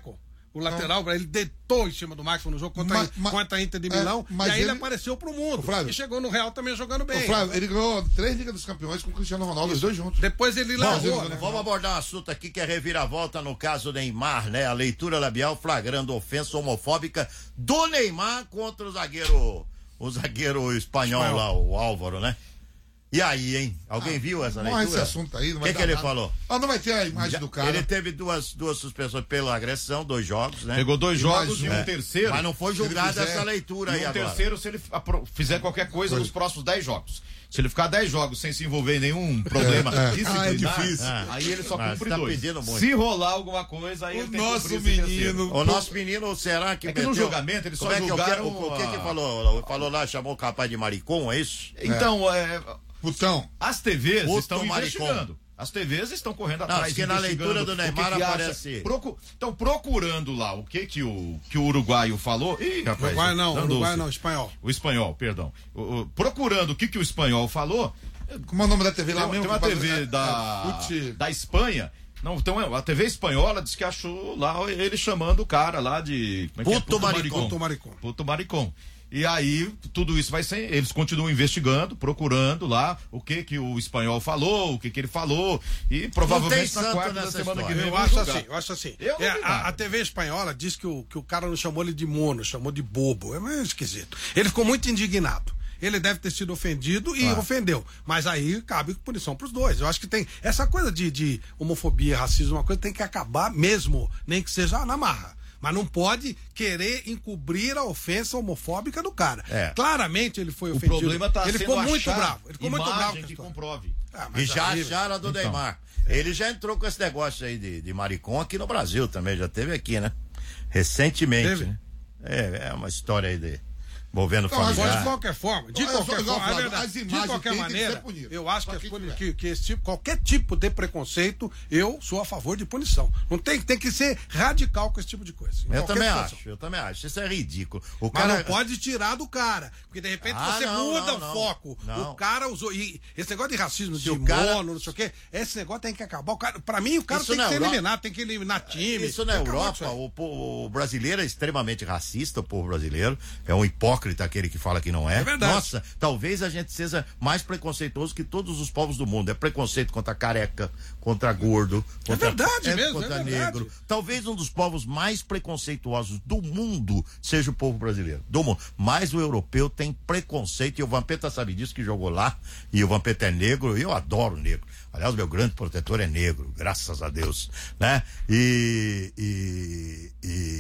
O lateral, não. Ele deitou em cima do Maxwell no jogo contra, mas, mas, contra a Inter de Milão. É, e aí ele, ele apareceu pro mundo. Flávio, e chegou no Real também jogando bem. Flávio, ele ganhou três Ligas dos Campeões com o Cristiano Ronaldo, os dois juntos. Depois ele largou. Né? Vamos abordar um assunto aqui que é reviravolta no caso Neymar, né? A leitura labial flagrando ofensa homofóbica do Neymar contra o zagueiro, o zagueiro espanhol, espanhol. lá, o Álvaro, né? E aí, hein? Alguém ah, viu essa leitura? Esse assunto aí, não vai O que, que ele nada. falou? Ah, não vai ter a imagem Já, do cara. Ele teve duas, duas suspensões pela agressão, dois jogos, né? Pegou dois jogos e um é. terceiro. Mas não foi julgada essa leitura aí um agora. um terceiro se ele fizer qualquer coisa foi. nos próximos dez jogos. Se ele ficar dez jogos sem se envolver em nenhum problema é, é. disciplinar, ah, é difícil. aí ele só cumpre tá dois. Muito. Se rolar alguma coisa, aí o ele tem nosso que menino. O nosso menino, será que... É que no julgamento ele só é julgaram... Que, o, o que que falou? Falou lá, chamou o capaz de maricom, é isso? Então, é... Putão. As T Vs Puto estão maricom. investigando. As T Vs estão correndo atrás. Não, porque na leitura do Neymar que que aparece. Procu... Estão procurando lá o que que o, que o uruguaio falou. Ih, rapaz. Uruguai não, Uruguai não, espanhol. O espanhol, perdão. O, o, procurando o que que o espanhol falou. Como é o nome da T V lá tem, mesmo? Tem uma T V é, da, é, da Espanha. Não, então a T V espanhola disse que achou lá ele chamando o cara lá de. Como é que é? Puto maricom. Puto maricom. Puto maricom. E aí, tudo isso vai ser. Eles continuam investigando, procurando lá o que que o espanhol falou, o que que ele falou. E provavelmente na quarta da semana que vem. Eu acho assim, eu acho assim. Eu é, a, a T V espanhola diz que o, que o cara não chamou ele de mono, chamou de bobo. É meio esquisito. Ele ficou muito indignado. Ele deve ter sido ofendido e ah. ofendeu. Mas aí cabe punição pros dois. Eu acho que tem. Essa coisa de, de homofobia, racismo, uma coisa tem que acabar mesmo, nem que seja na marra. Mas não pode querer encobrir a ofensa homofóbica do cara. É. Claramente ele foi ofendido. O problema tá ele ficou muito bravo. Ele ficou muito bravo. Que comprove. Ah, e já acharam a do então. Neymar. Ele já entrou com esse negócio aí de, de maricom aqui no Brasil também. Já teve aqui, né? Recentemente. Teve? Né? É, é uma história aí de. Envolvendo familiar. De qualquer forma, de qualquer forma, é verdade, de qualquer maneira, eu acho que, que, que esse tipo, qualquer tipo de preconceito, eu sou a favor de punição. Não tem, tem que ser radical com esse tipo de coisa. Eu também situação. acho, eu também acho. Isso é ridículo. O Mas cara... não pode tirar do cara, porque de repente ah, você não, muda não, não, o foco. Não. O cara usou, e esse negócio de racismo, de mono, cara... não sei o quê, esse negócio tem que acabar. O cara, pra mim, o cara isso tem que ser Europa... eliminado, tem que eliminar time. Isso na Europa, o, o brasileiro é extremamente racista, o povo brasileiro, é um hipócrita aquele que fala que não é. É verdade. Nossa, talvez a gente seja mais preconceituoso que todos os povos do mundo. É preconceito contra careca, contra gordo, contra, é verdade é, mesmo, contra é negro. Verdade. Talvez um dos povos mais preconceituosos do mundo seja o povo brasileiro. Do mundo. Mas o europeu tem preconceito, e o Vampeta sabe disso, que jogou lá, e o Vampeta é negro, e eu adoro negro. Aliás, meu grande protetor é negro, graças a Deus, né? E, e,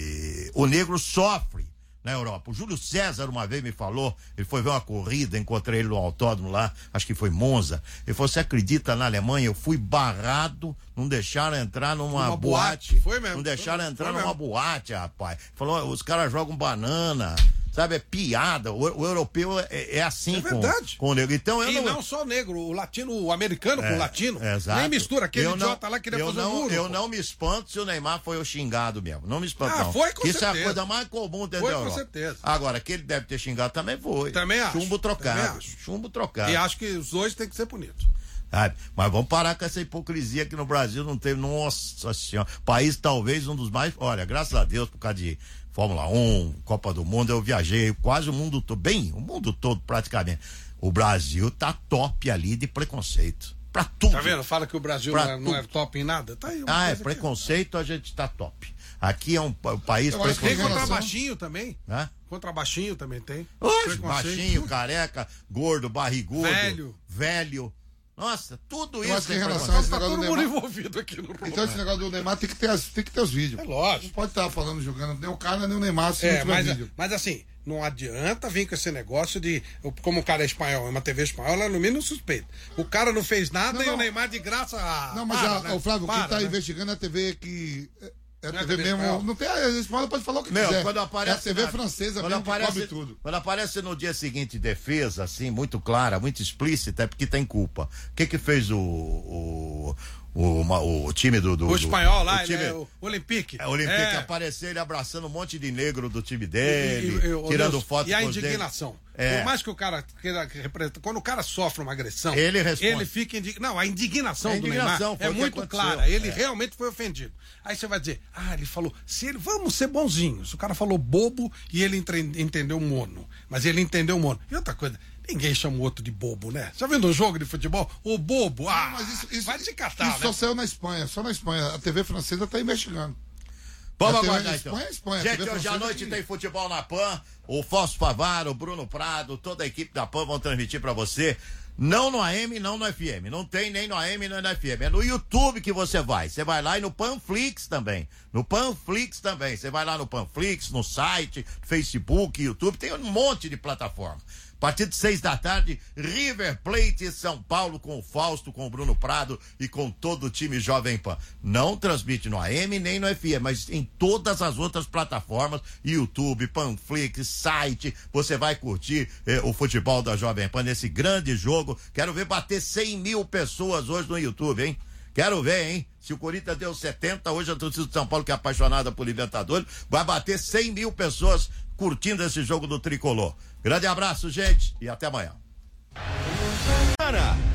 e o negro sofre na Europa. O Júlio César uma vez me falou, ele foi ver uma corrida, encontrei ele no autódromo lá, acho que foi Monza. Ele falou: você acredita, na Alemanha eu fui barrado, não deixaram entrar numa uma boate. boate. Foi mesmo. Não deixaram foi, entrar foi numa mesmo. boate, rapaz. Ele falou: os caras jogam banana. Sabe, é piada. O, o europeu é, é assim é verdade. Com, com o negro. Então, eu e não... não só o negro, o latino, o americano é, com o latino. Exato. Nem mistura, aquele eu idiota não, lá queria fazer não, um muro. Eu pô. não me espanto se o Neymar foi o xingado mesmo. Não me espanto, ah, não. Foi com Isso certeza. é a coisa mais comum dentro foi da Europa. Com certeza. Agora, que ele deve ter xingado também foi. Também acho. Chumbo trocado. Também acho. Chumbo trocado. E acho que os dois têm que ser punidos. Ah, mas vamos parar com essa hipocrisia que no Brasil não teve. Nossa Senhora. País talvez um dos mais. Olha, graças a Deus, por causa de Fórmula um, Copa do Mundo, eu viajei quase o mundo todo, bem, o mundo todo praticamente. O Brasil tá top ali de preconceito. Pra tudo. Tá vendo? Fala que o Brasil não é, não é top em nada. Tá aí ah, é preconceito, aqui. A gente tá top. Aqui é um, um país preconceito. Tem contra baixinho também. Hã? Contra baixinho também tem. Oxe, baixinho, careca, gordo, barrigudo. Velho. Velho. Nossa, tudo eu isso. Em relação a esse tá negócio todo do mundo Neymar, envolvido aqui no então esse negócio do Neymar tem que ter, tem que ter os vídeos. É lógico. Não pode estar falando, jogando nem o cara, nem o Neymar se é, não tiver mas, vídeo. Mas assim, não adianta vir com esse negócio de, como o cara é espanhol, é uma T V espanhola, é no mínimo suspeito. O cara não fez nada não, e não. o Neymar de graça... Ah, não, mas para, a, né? o Flávio, para, quem está né? investigando é a T V que... É a não T V, é T V mesmo, espanhol. não tem, a espanhola pode falar o que Meu, quiser. Quando aparece é a T V na, francesa quando mesmo aparece, que cobre tudo. Quando aparece no dia seguinte defesa, assim, muito clara, muito explícita, é porque tem culpa. O que que fez o o, o, o, o time do, do... O espanhol lá, o time, é o Olympique. É, o Olympique é. Apareceu ele abraçando um monte de negro do time dele, e, e, e, tirando Deus, foto e a com indignação. dele. É. Por mais que o cara queira representar, quando o cara sofre uma agressão, ele responde. Ele fica indignado. Não, a indignação, a indignação do Neymar é muito clara. Ele é. realmente foi ofendido. Aí você vai dizer, ah, ele falou, se ele, vamos ser bonzinhos. O cara falou bobo e ele entre, entendeu mono. Mas ele entendeu mono. E outra coisa, ninguém chama o outro de bobo, né? Já vendo um jogo de futebol? O bobo, ah, mas isso, isso, vai te catar, isso né? só saiu na Espanha, só na Espanha. A T V francesa tá investigando. Vamos aguardar então. Espanha, Espanha, gente, hoje à noite tem futebol na Pan. O Fausto Favaro, o Bruno Prado, toda a equipe da Pan vão transmitir pra você. Não no A M, não no F M. Não tem nem no A M, nem no F M. É no YouTube que você vai. Você vai lá e no Panflix também. No Panflix também. Você vai lá no Panflix, no site, Facebook, YouTube. Tem um monte de plataforma. A partir de seis da tarde, River Plate São Paulo com o Fausto, com o Bruno Prado e com todo o time Jovem Pan. Não transmite no A M nem no F M, mas em todas as outras plataformas, YouTube, Panflix, site, você vai curtir eh, o futebol da Jovem Pan nesse grande jogo. Quero ver bater cem mil pessoas hoje no YouTube, hein? Quero ver, hein? Se o Corinthians deu setenta, hoje a torcida de São Paulo, que é apaixonada por Libertadores, vai bater cem mil pessoas curtindo esse jogo do Tricolor. Grande abraço, gente, e até amanhã.